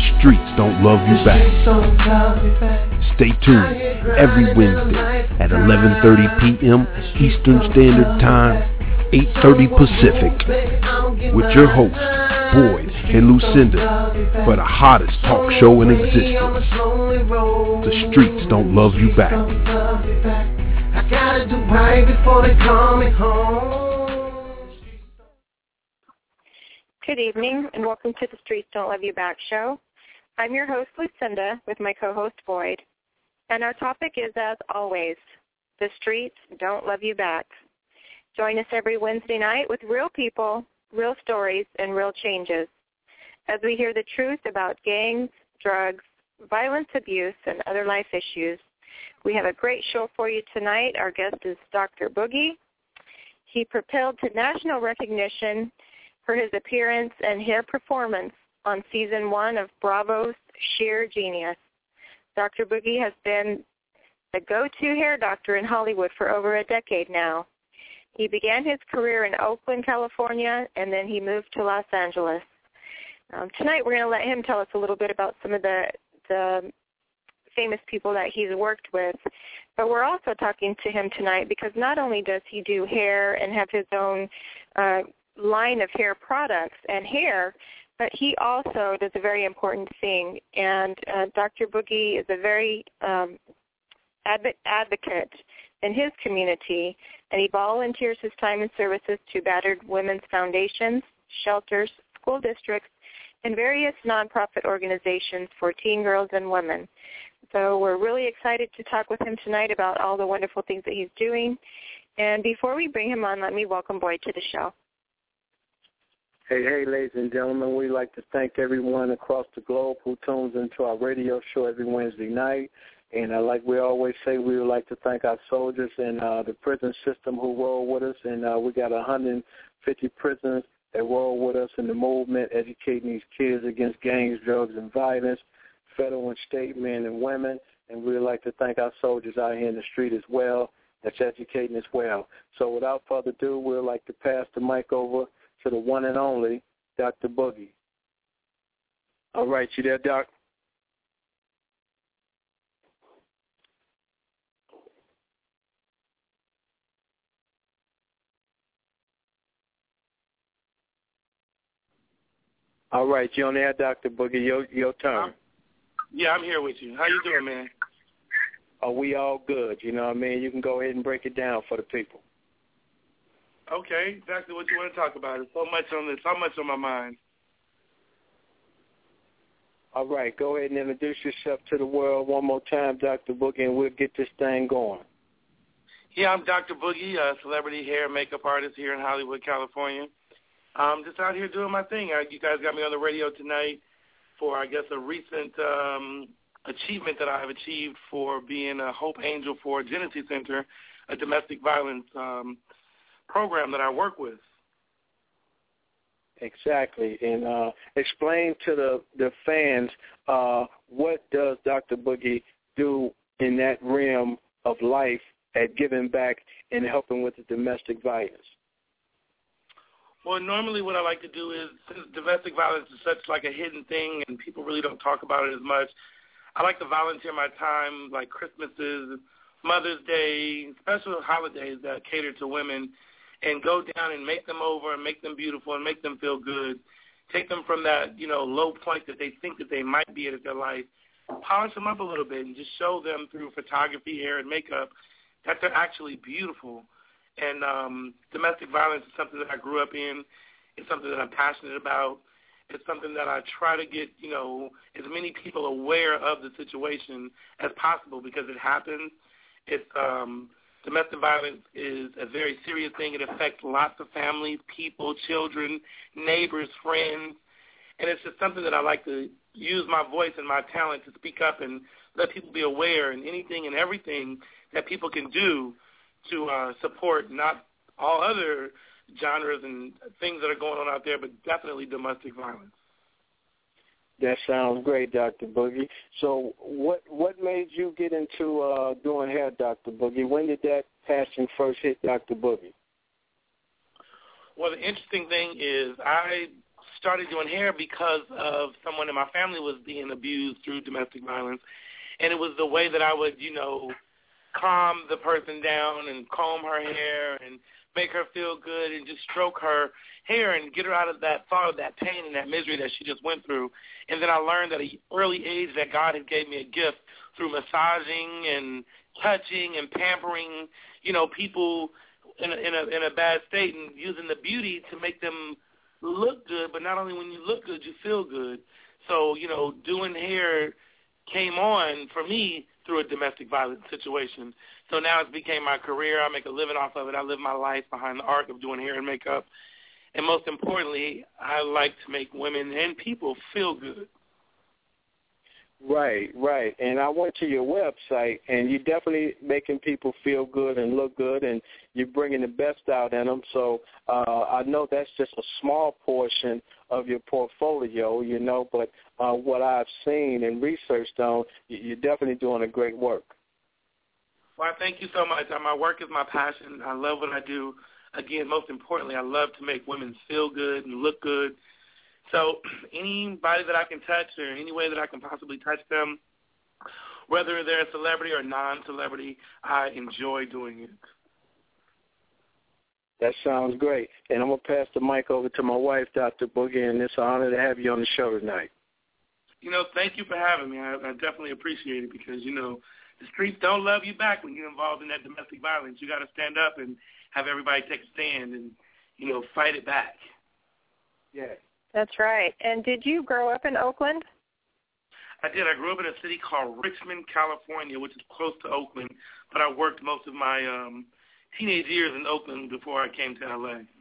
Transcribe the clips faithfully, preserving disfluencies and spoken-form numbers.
streets don't love you back. Stay tuned every Wednesday at eleven thirty p.m. Eastern Standard Time, eight thirty Pacific, with your hosts, Boyd and Lucinda, for the hottest talk show in existence. The streets don't love you back. I gotta do right before they call me home. Good evening, and welcome to the Streets Don't Love You Back show. I'm your host, Lucinda, with my co-host, Boyd. And our topic is, as always, the streets don't love you back. Join us every Wednesday night with real people, real stories, and real changes as we hear the truth about gangs, drugs, violence, abuse, and other life issues. We have a great show for you tonight. Our guest is Doctor Boogie. He propelled to national recognition for his appearance and hair performance on season one of Bravo's Sheer Genius. Doctor Boogie has been the go-to hair doctor in Hollywood for over a decade now. He began his career in Oakland, California, and then he moved to Los Angeles. Um, tonight we're going to let him tell us a little bit about some of the, the famous people that he's worked with. But we're also talking to him tonight because not only does he do hair and have his own uh, line of hair products and hair, but he also does a very important thing. And uh, Doctor Boogie is a very um, adv- advocate in his community, and he volunteers his time and services to battered women's foundations, shelters, school districts, and various nonprofit organizations for teen girls and women. So we're really excited to talk with him tonight about all the wonderful things that he's doing. And before we bring him on, let me welcome Boyd to the show. Hey, hey, ladies and gentlemen, we'd like to thank everyone across the globe who tunes into our radio show every Wednesday night. And uh, like we always say, we would like to thank our soldiers in uh, the prison system who roll with us. And uh, we got one hundred fifty prisoners that roll with us in the movement, educating these kids against gangs, drugs, and violence, federal and state men and women. And we would like to thank our soldiers out here in the street as well that's educating as well. So without further ado, we'd like to pass the mic over to the one and only Doctor Boogie. All right, you there, Doc? All right, you on there, Doctor Boogie? Your your turn. Yeah, I'm here with you. How you doing, man? Are we all good? You know what I mean? You can go ahead and break it down for the people. Okay, exactly what you want to talk about. There's so much on this, so much on my mind. All right, go ahead and introduce yourself to the world one more time, Doctor Boogie, and we'll get this thing going. Yeah, I'm Doctor Boogie, a celebrity hair and makeup artist here in Hollywood, California. I'm just out here doing my thing. I, you guys got me on the radio tonight for, I guess, a recent um, achievement that I have achieved for being a Hope Angel for Genesee Center, a domestic violence um program that I work with. Exactly. And uh, explain to the, the fans uh, what does Doctor Boogie do in that realm of life at giving back and helping with the domestic violence? Well, normally what I like to do is, since domestic violence is such like a hidden thing and people really don't talk about it as much, I like to volunteer my time like Christmases, Mother's Day, special holidays that cater to women, and go down and make them over and make them beautiful and make them feel good, take them from that, you know, low point that they think that they might be at in their life, polish them up a little bit and just show them through photography, hair, and makeup that they're actually beautiful. And um, domestic violence is something that I grew up in. It's something that I'm passionate about. It's something that I try to get, you know, as many people aware of the situation as possible because it happens. It's um, domestic violence is a very serious thing. It affects lots of families, people, children, neighbors, friends, and it's just something that I like to use my voice and my talent to speak up and let people be aware and anything and everything that people can do to uh, support not all other genres and things that are going on out there, but definitely domestic violence. That sounds great, Doctor Boogie. So what what made you get into uh, doing hair, Doctor Boogie? When did that passion first hit Doctor Boogie? Well, the interesting thing is I started doing hair because of someone in my family was being abused through domestic violence. And it was the way that I would, you know, calm the person down and comb her hair and make her feel good and just stroke her hair and get her out of that thought of that pain and that misery that she just went through. And then I learned at an early age that God had gave me a gift through massaging and touching and pampering, you know, people in a, in a, in a bad state and using the beauty to make them look good. But not only when you look good, you feel good. So, you know, doing hair came on for me through a domestic violence situation. So now it's became my career. I make a living off of it. I live my life behind the art of doing hair and makeup. And most importantly, I like to make women and people feel good. Right, right. And I went to your website, and you're definitely making people feel good and look good, and you're bringing the best out in them. So uh, I know that's just a small portion of your portfolio, you know, but uh, what I've seen and researched on, you're definitely doing a great work. Well, thank you so much. My work is my passion. I love what I do. Again, most importantly, I love to make women feel good and look good. So anybody that I can touch or any way that I can possibly touch them, whether they're a celebrity or non-celebrity, I enjoy doing it. That sounds great. And I'm going to pass the mic over to my wife, Doctor Boogie, and it's an honor to have you on the show tonight. You know, thank you for having me. I, I definitely appreciate it because, you know, the streets don't love you back when you're involved in that domestic violence. You got to stand up and have everybody take a stand and, you know, fight it back. Yeah. That's right. And did you grow up in Oakland? I did. I grew up in a city called Richmond, California, which is close to Oakland, but I worked most of my um, teenage years in Oakland before I came to L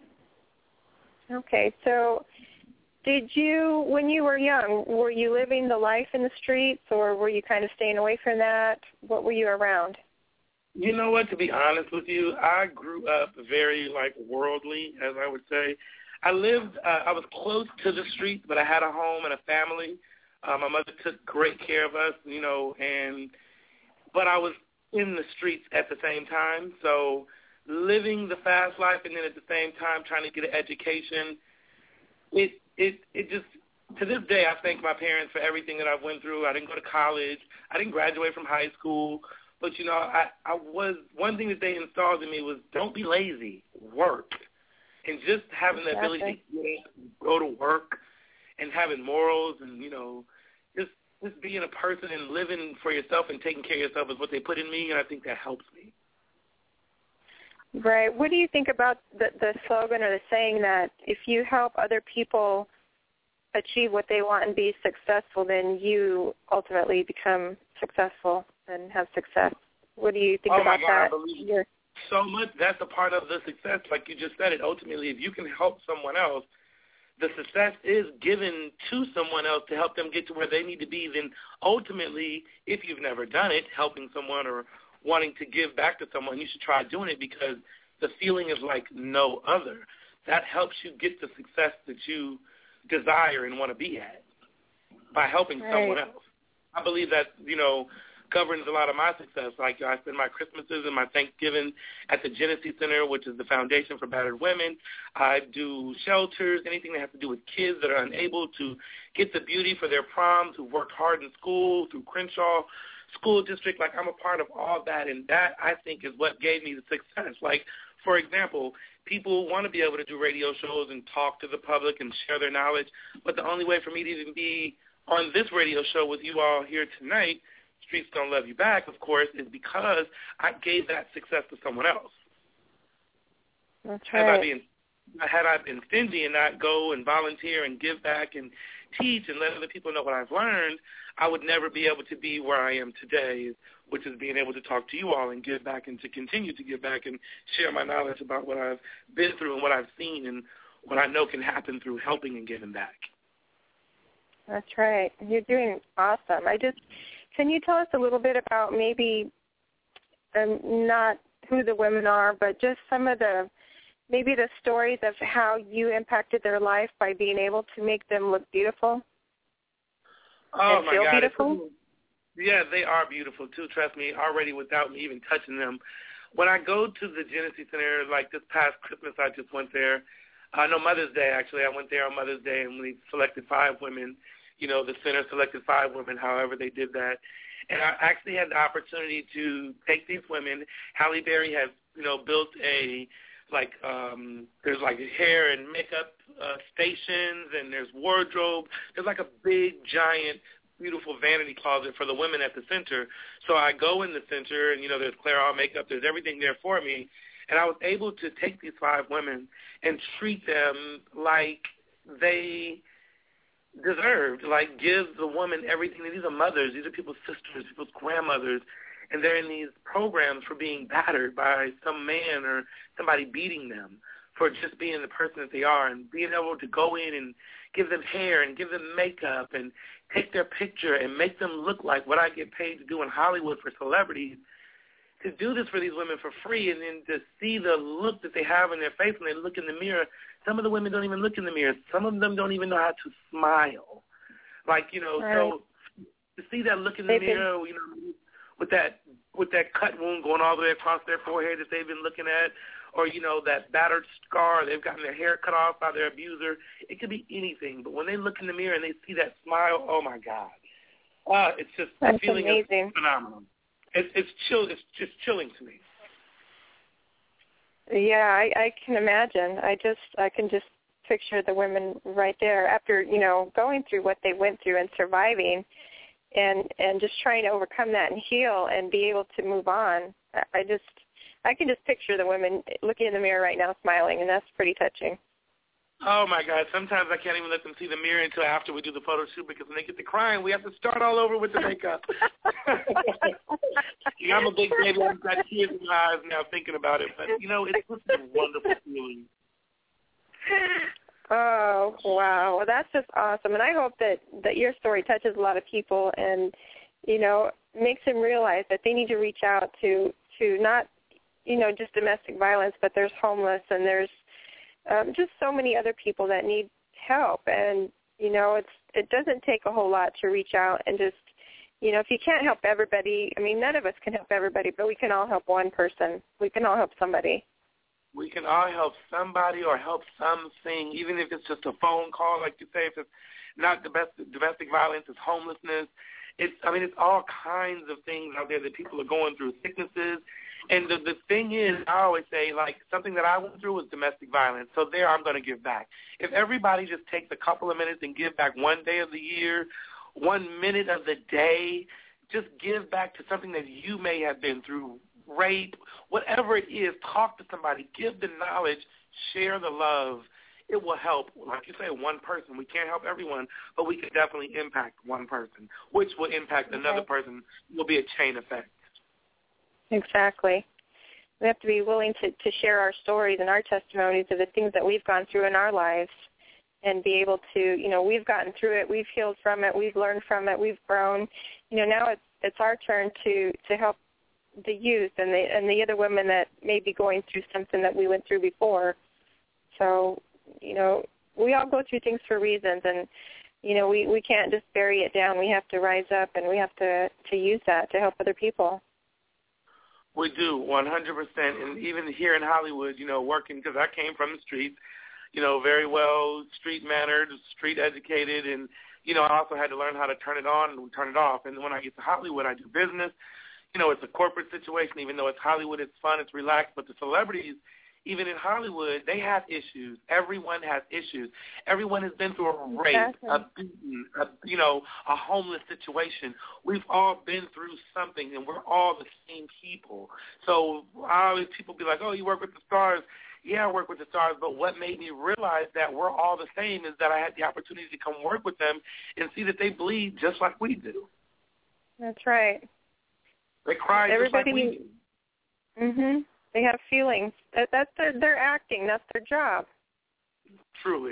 A. Okay. So did you, when you were young, were you living the life in the streets or were you kind of staying away from that? What were you around? You know what, to be honest with you, I grew up very, like, worldly, as I would say. I lived, uh, I was close to the streets, but I had a home and a family. Uh, my mother took great care of us, you know, and but I was in the streets at the same time. So living the fast life and then at the same time trying to get an education, it it it just, to this day, I thank my parents for everything that I went through. I didn't go to college. I didn't graduate from high school. But, you know, I, I was, one thing that they installed in me was don't be lazy, work. And just having the ability to go to work and having morals and, you know, just just being a person and living for yourself and taking care of yourself is what they put in me, and I think that helps me. Right. What do you think about the, the slogan or the saying that if you help other people achieve what they want and be successful, then you ultimately become successful and have success? What do you think oh about my God, that? I believe so much. That's a part of the success, like you just said it. Ultimately, if you can help someone else, the success is given to someone else to help them get to where they need to be. Then ultimately, if you've never done it, helping someone or wanting to give back to someone, you should try doing it because the feeling is like no other. That helps you get the success that you desire and want to be at by helping right. someone else. I believe that, you know, governs a lot of my success. Like I spend my Christmases and my Thanksgiving at the Genesee Center, which is the foundation for battered women. I do shelters, anything that has to do with kids that are unable to get the beauty for their proms, who worked hard in school, through Crenshaw School District. Like I'm a part of all that, and that I think is what gave me the success. Like, for example, people want to be able to do radio shows and talk to the public and share their knowledge, but the only way for me to even be on this radio show with you all here tonight, Streets Don't Love You Back, of course, is because I gave that success to someone else. That's right. Had I been, had I been stingy and not go and volunteer and give back and teach and let other people know what I've learned, I would never be able to be where I am today, which is being able to talk to you all and give back and to continue to give back and share my knowledge about what I've been through and what I've seen and what I know can happen through helping and giving back. That's right. You're doing awesome. I just, can you tell us a little bit about maybe um, not who the women are, but just some of the, maybe the stories of how you impacted their life by being able to make them look beautiful oh and my feel God. beautiful? Yeah, they are beautiful, too. Trust me, already without me even touching them. When I go to the Genesee Center, like this past Christmas I just went there, Uh, no, Mother's Day, actually. I went there on Mother's Day, and we selected five women. You know, the center selected five women, however they did that. And I actually had the opportunity to take these women. Halle Berry has, you know, built a, like, um, there's like hair and makeup uh, stations, and there's wardrobe. There's like a big, giant, beautiful vanity closet for the women at the center. So I go in the center, and, you know, there's Clairol makeup. There's everything there for me. And I was able to take these five women and treat them like they deserved, like give the woman everything. These are mothers. These are people's sisters, people's grandmothers, and they're in these programs for being battered by some man or somebody beating them for just being the person that they are, and being able to go in and give them hair and give them makeup and take their picture and make them look like what I get paid to do in Hollywood for celebrities. To do this for these women for free, and then to see the look that they have in their face when they look in the mirror. Some of the women don't even look in the mirror. Some of them don't even know how to smile. Like, you know, right. So to see that look in the they've mirror, been... you know, with that with that cut wound going all the way across their forehead that they've been looking at, or, you know, that battered scar, they've gotten their hair cut off by their abuser. It could be anything. But when they look in the mirror and they see that smile, oh, my God. Uh, it's just That's the feeling amazing. Is phenomenal. It's it's chill. It's just chilling to me. Yeah, I, I can imagine. I just I can just picture the women right there after, you know, going through what they went through and surviving, and and just trying to overcome that and heal and be able to move on. I just I can just picture the women looking in the mirror right now, smiling, and that's pretty touching. Oh, my God. Sometimes I can't even let them see the mirror until after we do the photo shoot, because when they get to crying, we have to start all over with the makeup. Yeah, I'm a big baby. I've got tears in my eyes now thinking about it. But, you know, it's just a wonderful feeling. Oh, wow. Well, that's just awesome. And I hope that, that your story touches a lot of people and, you know, makes them realize that they need to reach out to, to not, you know, just domestic violence, but there's homeless and there's Um, just so many other people that need help, and you know, it's it doesn't take a whole lot to reach out and just, you know, if you can't help everybody, I mean, none of us can help everybody, but we can all help one person. We can all help somebody. We can all help somebody or help something, even if it's just a phone call, like you say. If it's not domestic domestic violence, it's homelessness. It's I mean, it's all kinds of things out there that people are going through, sicknesses. And the, the thing is, I always say, like, something that I went through was domestic violence. So there I'm going to give back. If everybody just takes a couple of minutes and give back one day of the year, one minute of the day, just give back to something that you may have been through, rape, whatever it is, talk to somebody, give the knowledge, share the love. It will help, like you say, one person. We can't help everyone, but we can definitely impact one person, which will impact okay. another person. It will be a chain effect. Exactly. We have to be willing to, to share our stories and our testimonies of the things that we've gone through in our lives and be able to, you know, we've gotten through it, we've healed from it, we've learned from it, we've grown. You know, now it's it's our turn to, to help the youth and the and the other women that may be going through something that we went through before. So, you know, we all go through things for reasons, and, you know, we, we can't just bury it down. We have to rise up, and we have to, to use that to help other people. We do, one hundred percent. And even here in Hollywood, you know, working, because I came from the streets, you know, very well street-mannered, street-educated, and, you know, I also had to learn how to turn it on and turn it off. And when I get to Hollywood, I do business. You know, it's a corporate situation. Even though it's Hollywood, it's fun, it's relaxed. But the celebrities, even in Hollywood, they have issues. Everyone has issues. Everyone has been through a rape, exactly. a beaten, a, you know, a homeless situation. We've all been through something, and we're all the same people. So I always people be like, oh, you work with the stars. Yeah, I work with the stars, but what made me realize that we're all the same is that I had the opportunity to come work with them and see that they bleed just like we do. That's right. They cry Everybody, just like we do. Mm-hmm. They have feelings. That, that's their, they're acting. That's their job. Truly.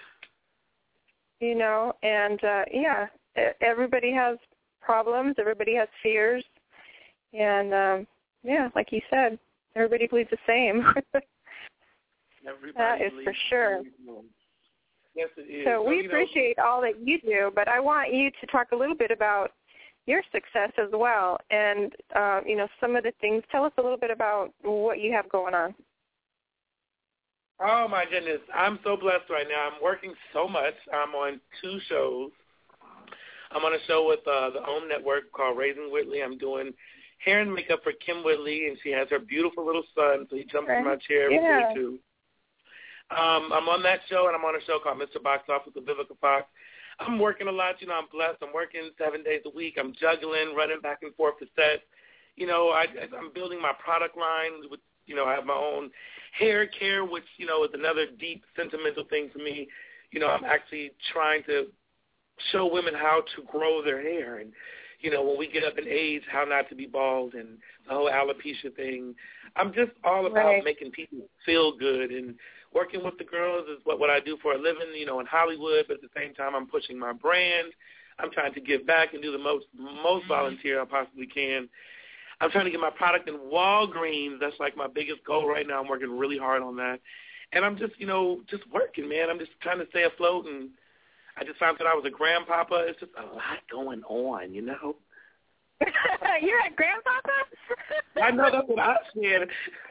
You know, and, uh, yeah, everybody has problems. Everybody has fears. And, um, yeah, like you said, everybody believes the same. Everybody that is for sure. Yes, it is. So, so we appreciate know, all that you do, but I want you to talk a little bit about your success as well, and, uh, you know, some of the things. Tell us a little bit about what you have going on. Oh, my goodness. I'm so blessed right now. I'm working so much. I'm on two shows. I'm on a show with uh, the OWN Network called Raising Whitley. I'm doing hair and makeup for Kim Whitley, and she has her beautiful little son, so he jumps in my chair every yeah. day, too. Um, I'm on that show, and I'm on a show called Mister Box Office with Vivica Fox. I'm working a lot. You know, I'm blessed. I'm working seven days a week. I'm juggling, running back and forth to sets. You know, I, I'm building my product line. With, you know, I have my own hair care, which, you know, is another deep, sentimental thing for me. You know, I'm actually trying to show women how to grow their hair. And, you know, when we get up in age, how not to be bald and the whole alopecia thing. I'm just all about right. making people feel good. And working with the girls is what, what I do for a living, you know, in Hollywood. But at the same time, I'm pushing my brand. I'm trying to give back and do the most most volunteer I possibly can. I'm trying to get my product in Walgreens. That's like my biggest goal right now. I'm working really hard on that. And I'm just, you know, just working, man. I'm just trying to stay afloat. And I just found that I was a grandpapa. It's just a lot going on, you know. You're a grandpapa? I know, that's what I said.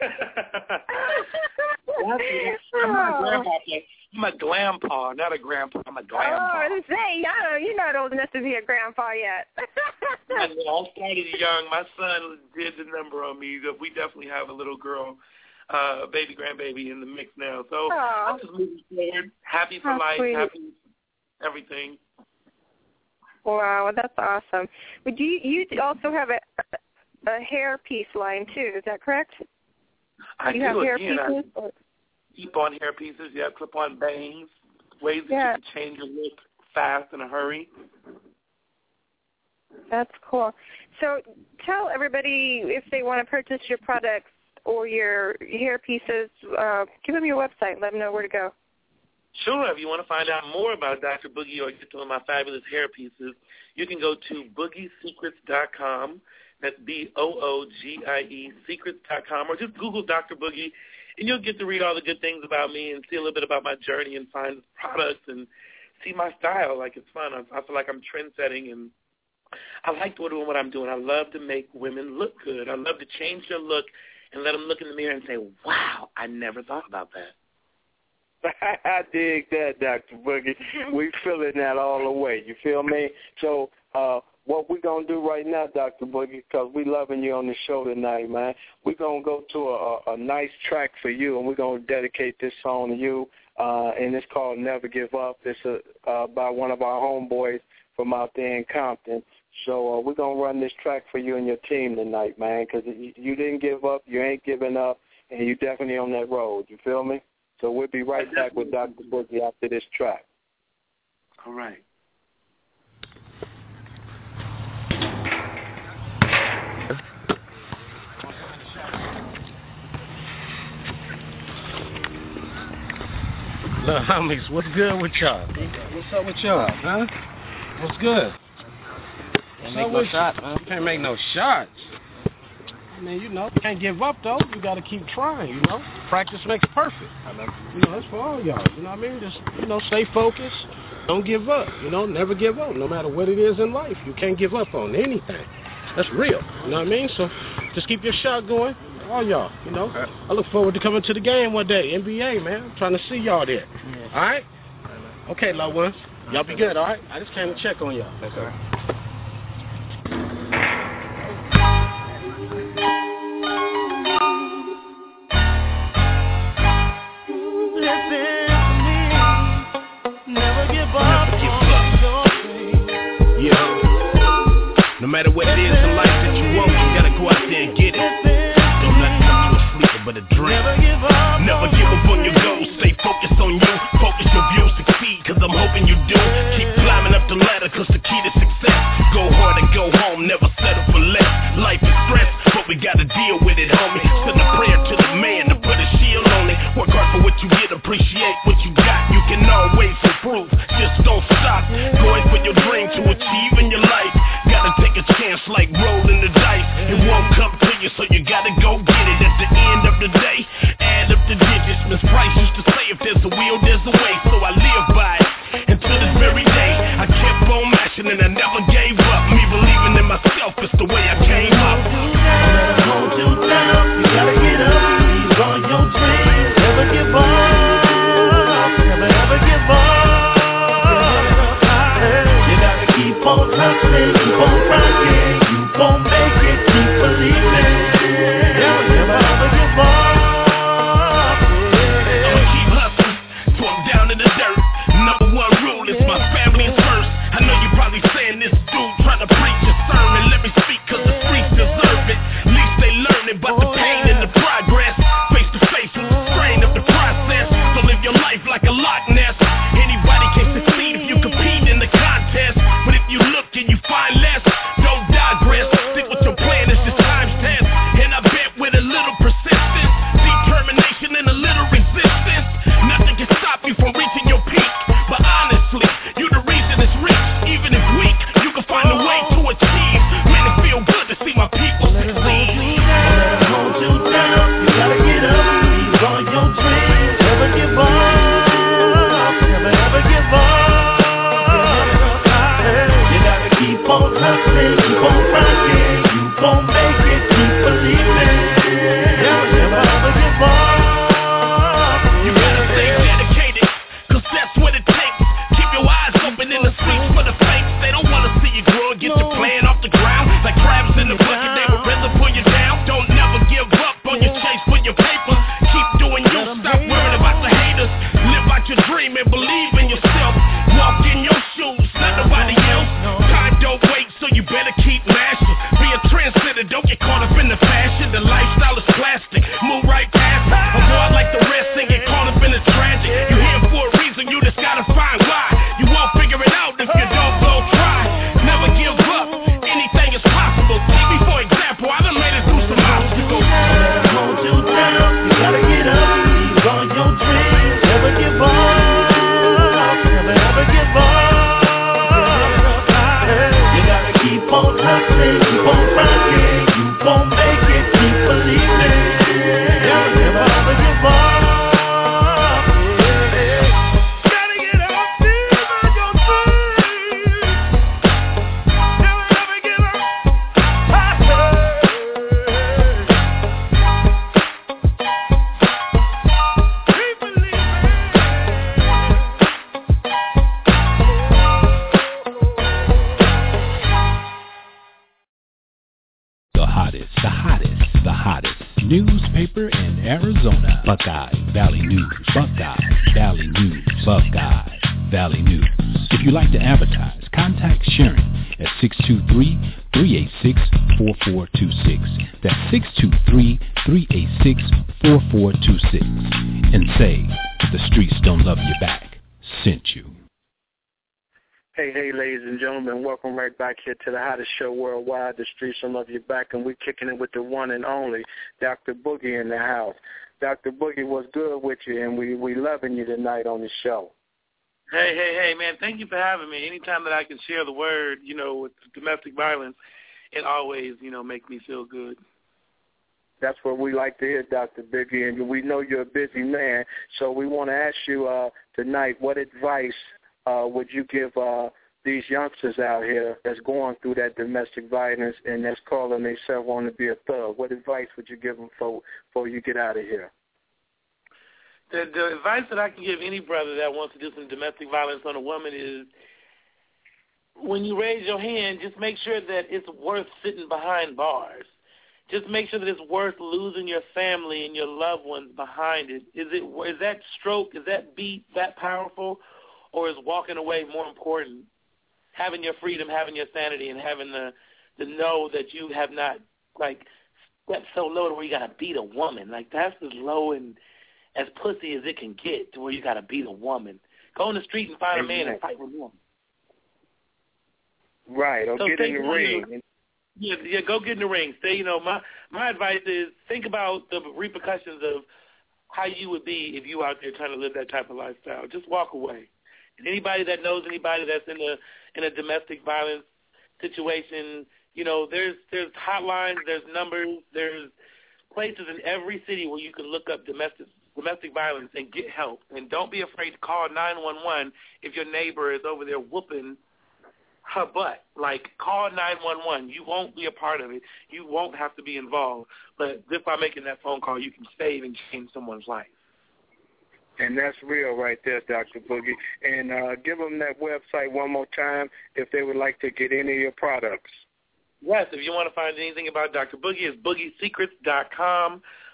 I'm not a grandpapa. I'm a grandpa, not a grandpa. I'm a grandpa. Oh, I was saying, I don't, you're not old enough to be a grandpa yet. I know, I started young. My son did the number on me. We definitely have a little girl, uh, baby, grandbaby in the mix now. So Aww. I'm just moving forward. Happy for How life, sweet. happy everything. Wow, that's awesome. But you you also have a a hair piece line too. Is that correct? I you do have hair again. pieces. I keep on hair pieces. Yeah, clip on bangs. Ways that Yeah. you can change your look fast in a hurry. That's cool. So tell everybody if they want to purchase your products or your hair pieces. Uh, give them your website. Let them know where to go. Sure. If you want to find out more about Doctor Boogie or get to my fabulous hair pieces, you can go to boogie secrets dot com. That's B O O G I E, secrets dot com, or just Google Doctor Boogie, and you'll get to read all the good things about me and see a little bit about my journey and find products and see my style. Like, it's fun. I, I feel like I'm trend-setting, and I like doing what I'm doing. I love to make women look good. I love to change their look and let them look in the mirror and say, wow, I never thought about that. I dig that, Doctor Boogie. We feeling that all the way. You feel me? So uh, what we're going to do right now, Doctor Boogie, because we loving you on the show tonight, man, we're going to go to a, a nice track for you, and we're going to dedicate this song to you, uh, and it's called Never Give Up. It's a, uh, by one of our homeboys from out there in Compton. So uh, we're going to run this track for you and your team tonight, man, because you, you didn't give up, you ain't giving up, and you're definitely on that road. You feel me? So we'll be right back with Doctor Boogie after this track. All right. Look, homies, what's good with y'all? What's up with y'all, huh? What's good? Can't make no shots, man. Can't make no shots. I mean, you know, can't give up, though. You got to keep trying, you know. Practice makes perfect. You know, that's for all y'all. You know what I mean? Just, you know, stay focused. Don't give up. You know, never give up, no matter what it is in life. You can't give up on anything. That's real. You know what I mean? So just keep your shot going. All y'all, you know. I look forward to coming to the game one day. N B A, man. I'm trying to see y'all there. Yeah. All right? Okay, loved ones. Y'all be good, all right? I just came to check on y'all. That's all right. No matter what it is in life that you want, you gotta go out there and get it. Don't let it come to a sleeper but a dream. Never give up, Never give up on your goals. Stay focused on you. Focus your view, succeed, cause I'm hoping you do. Keep climbing up the ladder, cause the key to success. Go hard and go home, never settle for less. Life is stress, but we gotta deal with it, homie. Send a prayer to the man to put a shield on it. Work hard for what you get, appreciate what you got. You can always improve, just don't stop. Going for your dream to achieve in your life. Gotta take a chance like rolling the dice. It won't come to you, so you gotta go get it. At the end of the day, add up the digits. Miss Price used to say, if there's a will, there's a way. So I live by it. And to this very day, I kept on mashing number one rule is my family is first. I know you probably saying this dude trying to preach a sermon. Let me speak cause the streets deserve it. At least they learning about the pain and the progress. Face to face with the strain of the process. So live your life like a Loch Ness. Anybody can succeed if you compete in the contest. But if you look and you find less, don't digress. Stick with your plan, it's just time's test. And I bet with a little persistence, determination and a little resistance, nothing can stop you from reaching your peak. But honestly, you the reason it's rich. Even if weak, you can find a way to achieve. Man, it feel good to see my people succeed. Hold you down, you gotta get up, seize all your dreams. Never give up, never ever give up. You gotta keep on hustling, keep on rocking. You gon' make it, keep believing. Never ever give up. You gotta stay dedicated, cause that's what it takes. Keep your eyes open in the streets for the fakes. They don't wanna see you grow and get your plan off the ground. Like crabs in the bucket, they would rather pull you down. Don't never give up on your chase for your paper. Keep doing you, stop worrying about the haters. Live out your dream and believe in yourself. Walk in your shoes, not nobody else. Time don't wait, so you better keep mashing. Be a trendsetter, don't get caught up in the fashion. The lifestyle is plastic, move right past it. Avoid like the rest and get caught up in the tragic. You here for a reason, you just gotta find why. You won't figure it out if you don't go try. Never give up, anything is possible. Take me for example, I done made it through some obstacles. Hold you down, you gotta get up, seize all your dreams. Never give up, never ever give up. You gotta keep on hustling, keep on rocking. You gon' make it, keep believing. Never ever give up. Gotta get up, seize all your dreams. Never ever give up. Keep believing. The hottest, the hottest, the hottest newspaper in Arizona. Buckeye Valley News. Buckeye Valley News. Buckeye Valley News. If you'd like to advertise, contact Sharon at six two three, three eight six, four four two six. That's six two three, three eight six, four four two six. And say, the streets don't love you back. Sent you. Hey, hey, ladies and gentlemen, welcome right back here to the hottest show worldwide, The Streets Will Love You Back, and we're kicking it with the one and only Doctor Boogie in the house. Doctor Boogie, what's good with you, and we we loving you tonight on the show. Hey, hey, hey, man, thank you for having me. Anytime that I can share the word, you know, with domestic violence, it always, you know, makes me feel good. That's what we like to hear, Doctor Biggie, and we know you're a busy man, so we want to ask you uh, tonight, what advice uh, would you give uh, these youngsters out here that's going through that domestic violence and that's calling themselves on to be a thug? What advice would you give them for, before you get out of here? The, the advice that I can give any brother that wants to do some domestic violence on a woman is, when you raise your hand, just make sure that it's worth sitting behind bars. Just make sure that it's worth losing your family and your loved ones behind it. Is it is that stroke, is that beat that powerful, or is walking away more important? Having your freedom, having your sanity, and having the the know that you have not, like, stepped so low to where you got to beat a woman. Like, that's as low and as pussy as it can get, to where you got to beat a woman. Go on the street and find a man and fight with him. Right, or so get in the ring. You, yeah, yeah, go get in the ring. Stay, you know, my my advice is think about the repercussions of how you would be if you out there trying to live that type of lifestyle. Just walk away. And anybody that knows anybody that's in a in a domestic violence situation, you know, there's there's hotlines, there's numbers, there's places in every city where you can look up domestic domestic violence and get help. And don't be afraid to call nine one one if your neighbor is over there whooping her butt. Like, call nine one one. You won't be a part of it. You won't have to be involved. But just by making that phone call, you can save and change someone's life. And that's real right there, Doctor Boogie. And uh, give them that website one more time if they would like to get any of your products. Yes, if you want to find anything about Doctor Boogie, it's boogie secrets dot com.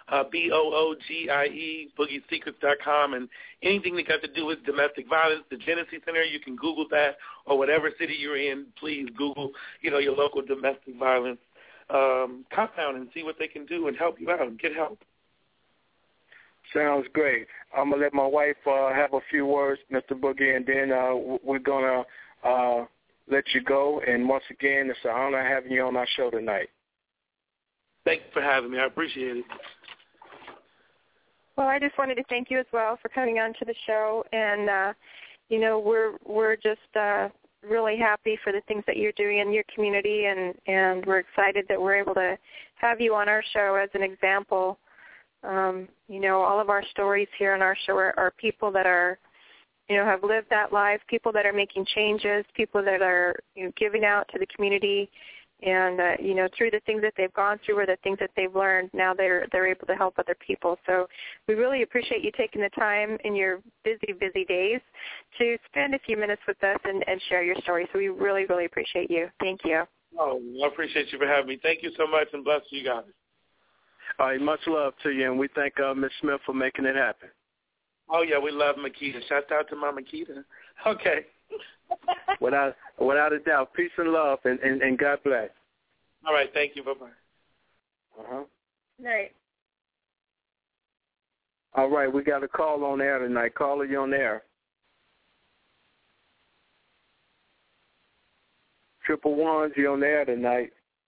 uh, B O O G I E, boogie secrets dot com, and anything that got to do with domestic violence, the Genesee Center, you can Google that, or whatever city you're in, please Google, you know, your local domestic violence um, compound and see what they can do and help you out and get help. Sounds great. I'm going to let my wife uh, have a few words, Mister Boogie, and then uh, we're going to uh, let you go. And once again, it's an honor having you on our show tonight. Thank you for having me. I appreciate it. Well, I just wanted to thank you as well for coming on to the show. And, uh, you know, we're we're just uh, really happy for the things that you're doing in your community, and, and we're excited that we're able to have you on our show as an example. Um, you know, all of our stories here on our show are, are people that are, you know, have lived that life, people that are making changes, people that are, you know, giving out to the community. And, uh, you know, through the things that they've gone through or the things that they've learned, now they're they're able to help other people. So we really appreciate you taking the time in your busy, busy days to spend a few minutes with us and, and share your story. So we really, really appreciate you. Thank you. Oh, I appreciate you for having me. Thank you so much, and bless you guys. All right, much love to you, and we thank uh, Miz Smith for making it happen. Oh, yeah, we love Makita. Shout out to my Makita. Okay. without without a doubt. Peace and love, and, and, and God bless. All right, thank you. Bye-bye. Uh-huh. Night. All right, we got a call on air tonight. Caller, you on air. Triple ones, you on air tonight.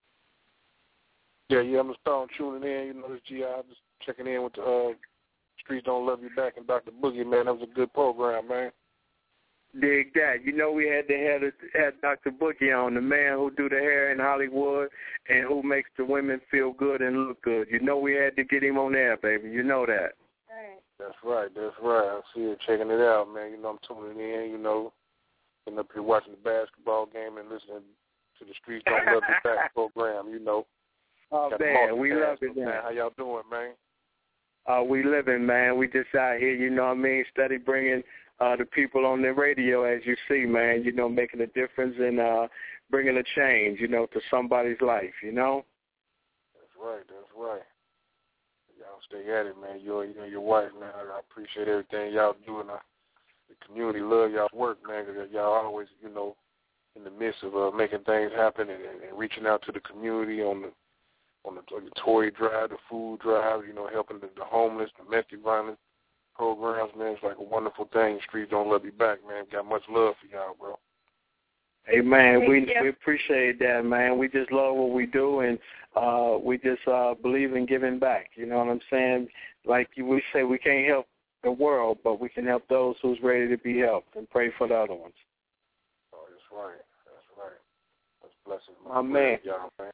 Yeah, yeah, I'm starting tuning in. You know, this G I, just checking in with the uh, Streets Don't Love You Back and Doctor Boogie, man. That was a good program, man. Dig that. You know, we had to have had Doctor Boogie on, the man who do the hair in Hollywood and who makes the women feel good and look good. You know, we had to get him on air, baby. You know that. Right. That's right. That's right. I see you checking it out, man. You know, I'm tuning in. You know, getting up here watching the basketball game and listening to the Streets Don't Love You Back program. You know. Oh, man, we love it, man. How y'all doing, man? Uh, we living, man. We just out here, you know what I mean, steady bringing uh, the people on the radio, as you see, man, you know, making a difference and uh, bringing a change, you know, to somebody's life, you know? That's right. That's right. Y'all stay at it, man. You and your wife, man. I appreciate everything y'all doing. Uh, the community love y'all's work, man, because y'all always, you know, in the midst of uh, making things happen and, and reaching out to the community on the on the, on the toy drive, the food drive, you know, helping the, the homeless, domestic violence programs, man. It's like a wonderful thing. Streets Don't Love You Back, man. Got much love for y'all, bro. Hey, man, we we appreciate that, man. We just love what we do, and uh, we just uh, believe in giving back. You know what I'm saying? Like we say, we can't help the world, but we can help those who's ready to be helped, and pray for the other ones. Oh, that's right. That's right. That's blessings. My man. Y'all, man.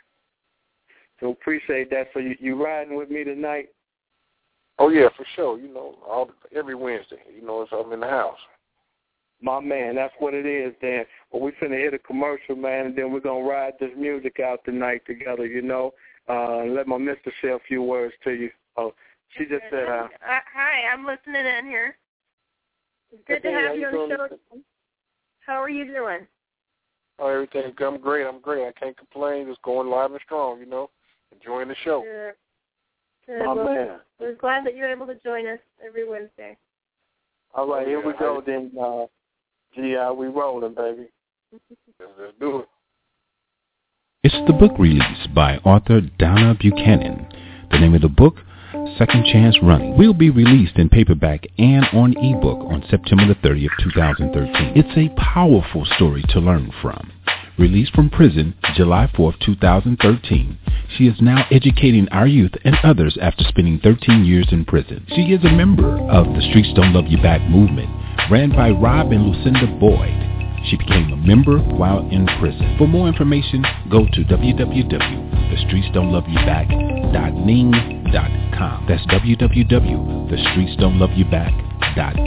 So appreciate that. So you, you riding with me tonight? Oh, yeah, for sure. You know, all every Wednesday. You know, it's I'm in the house. My man, that's what it is then. Well, we finna hit a commercial, man, and then we're going to ride this music out tonight together, you know. Uh, let my mister say a few words to you. Oh, she just said hi. Uh, hi, I'm listening in here. It's good hey, to have you you on the show. How are you doing? Oh, everything. I'm great. I'm great. I can't complain. Just going live and strong, you know. Enjoying the show. Good. Good. My well, man. We're glad that you're able to join us every Wednesday. All right, here we go then. Uh, G I, we rolling, baby. Let's, let's do it. It's the book release by author Donna Buchanan. The name of the book, Second Chance Running, will be released in paperback and on ebook on September the thirtieth, twenty thirteen. It's a powerful story to learn from. Released from prison July fourth, twenty thirteen, she is now educating our youth and others after spending thirteen years in prison. She is a member of the Streets Don't Love You Back movement, ran by Rob and Lucinda Boyd. She became a member while in prison. For more information, go to w w w dot the streets don't love you back dot ning dot com. That's w w w dot the streets don't love you back dot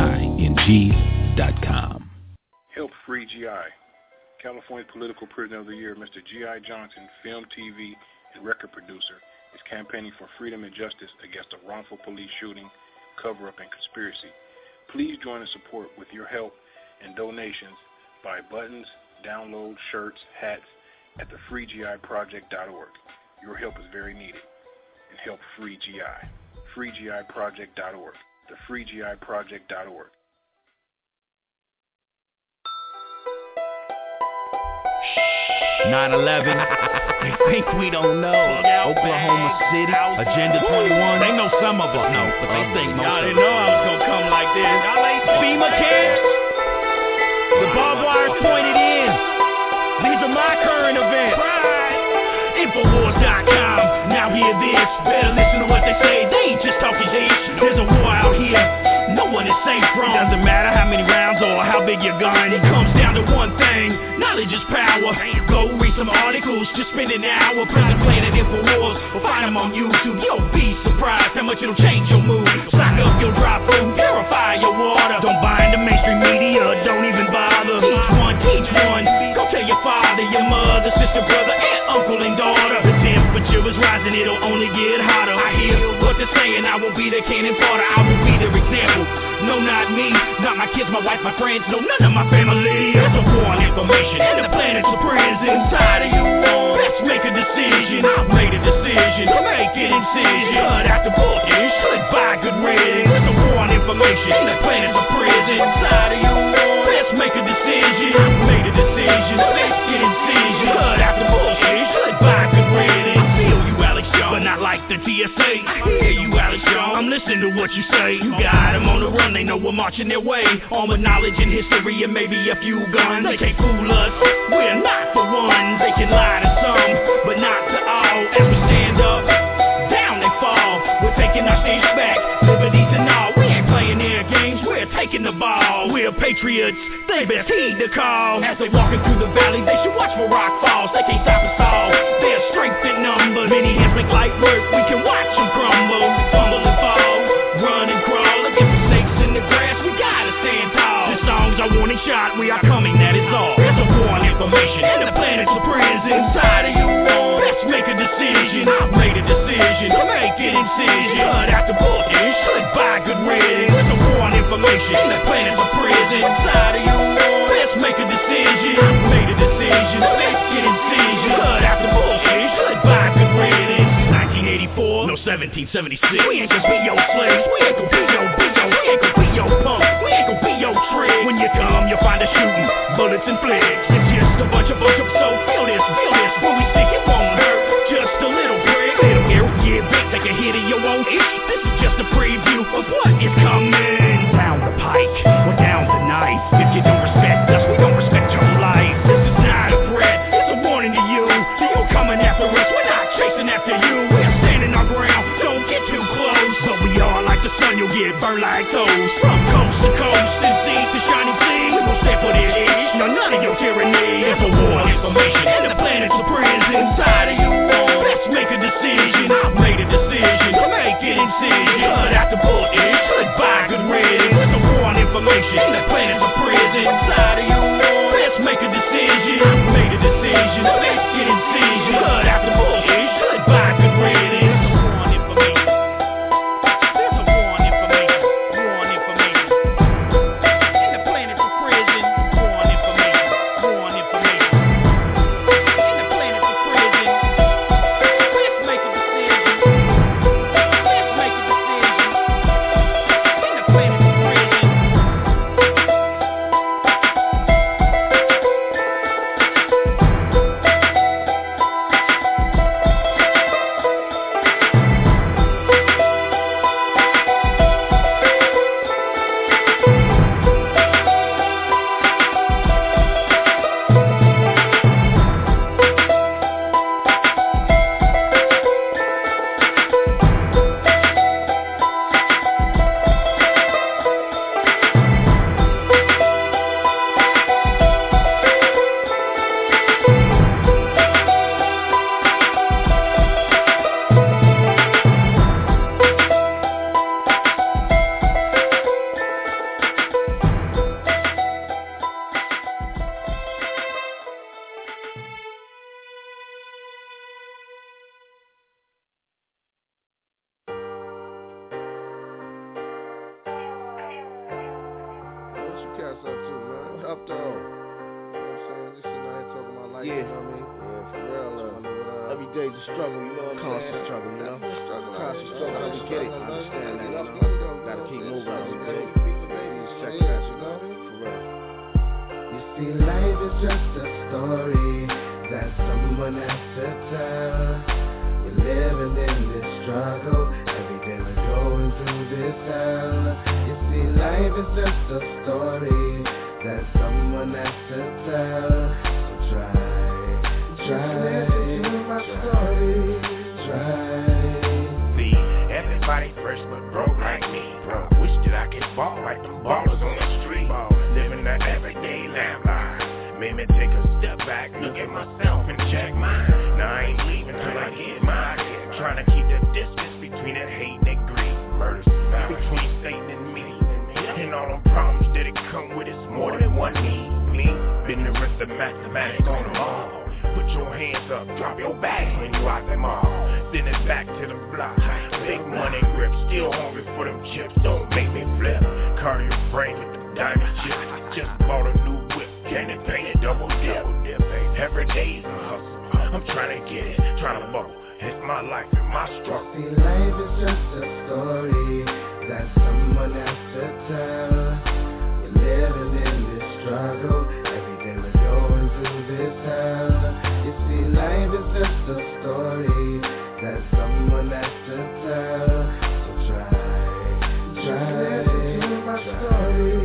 ning dot com. Help Free G I. California Political Prisoner of the Year, Mister G I Johnson, film, T V, and record producer, is campaigning for freedom and justice against a wrongful police shooting, cover-up, and conspiracy. Please join and support with your help and donations. Buy buttons, download shirts, hats at the free G I project dot org. Your help is very needed. and help free G I. free G I project dot org. The free G I project dot org. nine eleven, they think we don't know. Oklahoma City, Agenda twenty-one. They know some of us know, but they think most of us. Y'all didn't know I was gonna come like this. Y'all ain't FEMA camps. The barbed wire's pointed in. These are my current events. Infowars dot com, now hear this. Better listen to what they say. They ain't just talking ish. There's a war out here. No one is safe from. Doesn't matter how many rounds or how big your gun. It comes down to one thing. Knowledge is power. Go read some articles. Just spend an hour. Present Planet Infowars. Or find them on YouTube. You'll be surprised how much it'll change your mood. Stock up your dry food. Purify your water. Don't buy into mainstream media. Don't even bother. Teach one, teach one. Go tell your father, your mother, sister, brother, and uncle and daughter. The temperature is rising. It'll only get hotter. I hear what they're saying. I won't be their cannon fodder. I will be their example. No, not me, not my kids, my wife, my friends, no, none of my family. There's a war on information, and the planet's a prison. Inside of you, let's make a decision. I've made a decision, make an incision. Cut out the bullshit, should buy good riddance. There's a war on information, and the planet's a prison. Inside of you, let's make a decision. I've made a decision, make an incision. Cut out the bullshit, should buy good riddance. I feel you, Alex Jones, but not like the T S A. I hear you, Alex Jones, I'm listening to what you say. You got them on the run. They know we're marching their way, armed with knowledge and history and maybe a few guns. They can't fool us, we're not the ones. They can lie to some, but not to all. As we stand up, down they fall. We're taking our stage back, liberties and all. We ain't playing their games, we're taking the ball. We're patriots, they best heed the call. As they walking through the valley, they should watch for rock falls. They can't stop us all, their strength in numbers. Many hands make light work, we can watch them crumble. Fumble and fall, run and crawl. A warning shot, we are coming, that is all. There's a war on information, and the planet's a prison. Inside of you, let's make a decision. I've made a decision, make an incision. Cut out the bullshit, should buy good riddance. There's a war on information, and the planet's a prison. Inside of you, let's make a decision. I've made a decision, make an incision. Cut out the bullshit, should buy good riddance. nineteen eighty-four, no seventeen seventy-six. We ain't gonna be your slaves, we ain't gonna be your bitches, we ain't gonna be your punks, we ain't gonna be your trick. When you come, you'll find us shooting bullets and flicks. It's just a bunch of bunch of so feel this, feel this. When we stick, it won't hurt, just a little prick. Little arrow, yeah, big, take a hit of your own itch. This is just a preview of what is coming. Down the pike, or down the knife. If you don't respect us, we don't respect your life. This is not a threat, it's a warning to you. So you coming after us, we're not chasing after you. We're standing our ground, don't get too close. But we are like the sun, you'll get burned like toast. From coast to coast and sea to shining sea, we won't stand for this ish, no, none of your tyranny. It's a war on information, and the planet's a prison. Inside of you, let's make a decision. I've made a decision, make an incision. Cut out the bullshit, should buy good riddance. It's a war on information, and the planet's a prison. Inside of you, let's make a decision. I've made a decision, make an incision. Cut out the bullshit, should buy good riddance. It's a war on information. There's a war on information, war on information. And the planet's a prison. War on information, war on information. And the planet's a prison. Let's make a decision. Let's make a decision. And the planet's a prison. cats up too, man? Up though. You know what I'm saying? Just sitting out here talking my life, Yeah. you know what I mean? Yeah, for real. Uh, every day's a struggle, you know what I'm saying? Constant struggle, you know? Struggle, Constant struggle, man. we get it. I understand that, you Enough know? money don't Gotta keep moving every day. Check that, you know? For real. You see, life is just a story that someone has to tell. We're living in this struggle. Every day we're going through this hell. You see, life is just a story that someone has to tell. So try, try, listen to my story. Try. See, everybody first but broke like me. Bro, wish that I could ball like them ballers on the street. Living that everyday lamplife. Made me take a step back, look at myself and check mine. Now I ain't leaving till I get mine. Trying to keep the distance between that hate and that greed. Murders between Satan and me. And all them problems that it come with, it's more than one need. Me, been the rest of mathematics on them all. Put your hands up, drop your bags when you out the mall. Send it back to the block. Big money grip, still hungry for them chips. Don't make me flip. Cardio brain with the diamond chips. Just bought a new whip, candy painted double dip. Every day's a hustle. I'm trying to get it, trying to bubble. It's my life and my struggle. See, life is just a story that someone has to tell. We're living in this struggle. Every day we're going through this hell. You see, life is just a story that someone has to tell. So try, try, listen to my story.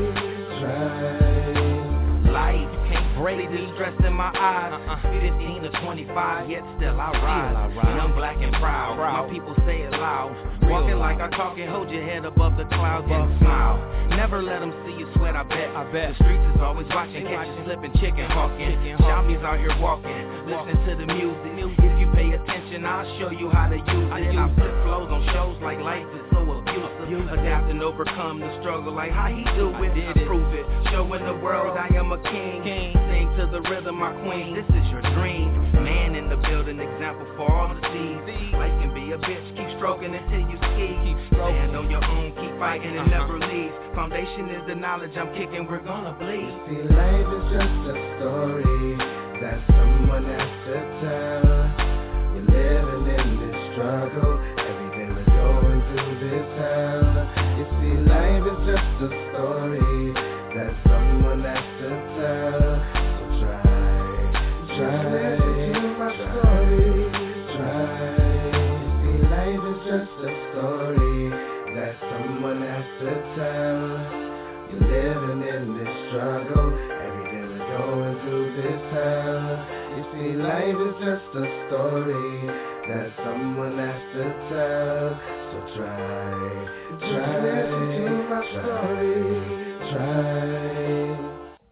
Try. Life can't break the stress in my eyes. fifteen to twenty-five, yet still I rise. Young, black, and proud. My people say it loud. Walking like I talk and hold your head above the clouds and smile. Never let them see you sweat, I bet. I bet. The streets is always watching, catch you slipping, chicken hawking. Shoppies out here walking, listen to the music. If you pay attention, I'll show you how to use it. I flip flows on shows like life is so abusive. Adapt and overcome the struggle like how he do it. I prove it, showing the world I am a king. Sing to the rhythm, my queen, this is your dream. Man in the building, example for all to see. Life can be a bitch, keep stroking until you ski. Stand on your own, keep fighting and never leave. Foundation is the knowledge I'm kicking, we're gonna bleed. See, life is just a story that someone has to tell. We're living in this struggle. Every day we're going through this hell. You see, life is just a story that someone has to tell. So try, try, listen to my story. Try. You see, life is just a story that someone has to tell. You're living in this struggle. Every day we're going through this hell. You see, life is just a story that someone has to tell. So try, try, listen to my story. Try.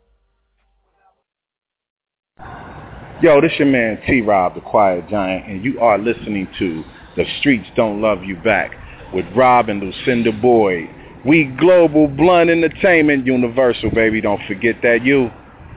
Yo, this your man T-Rob, the Quiet Giant, and you are listening to The Streets Don't Love You Back with Rob and Lucinda Boyd. We global blunt entertainment universal, baby. Don't forget that you.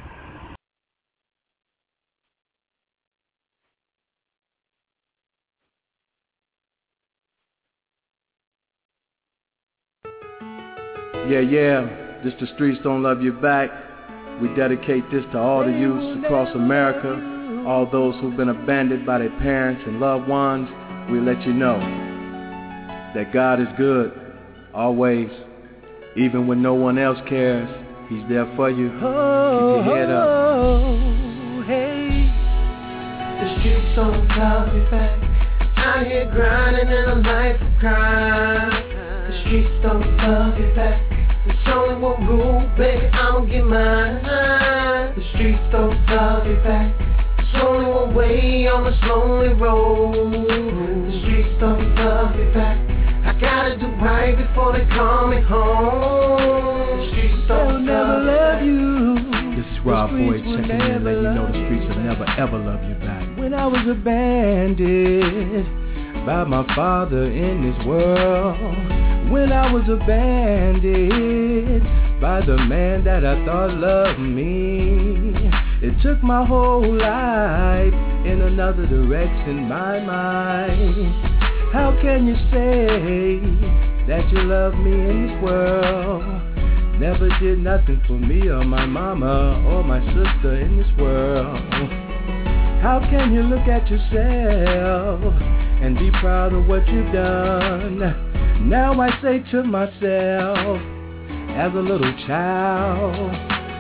Yeah, yeah, this The Streets Don't Love You Back. We dedicate this to all the youths across America, all those who've been abandoned by their parents and loved ones. We let you know that God is good, always. Even when no one else cares, He's there for you. Keep your head up. Oh, hey. The streets don't love me back. Out here grinding in a life of crime. The streets don't love me back. There's only one rule, baby, I'ma get mine. The streets don't love me back. There's only one way on this lonely road. The streets don't love me back. I gotta do right before they call me home. The streets don't never love you. This is Rob Boyd checking in, letting you know the streets will never ever love you back. When I was abandoned by my father in this world, when I was abandoned by the man that I thought loved me, it took my whole life in another direction, my mind. How can you say that you love me in this world? Never did nothing for me or my mama or my sister in this world. How can you look at yourself and be proud of what you've done? Now I say to myself, as a little child,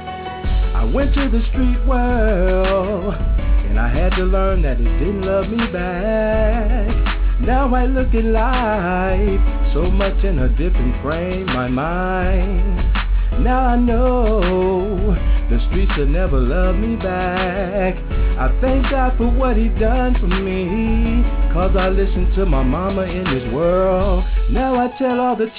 I went to the street world, and I had to learn that it didn't love me back. Now I look at life so much in a different frame, my mind. Now I know the streets will never love me back. I thank God for what he done for me, cause I listened to my mama in this world. Now I tell all the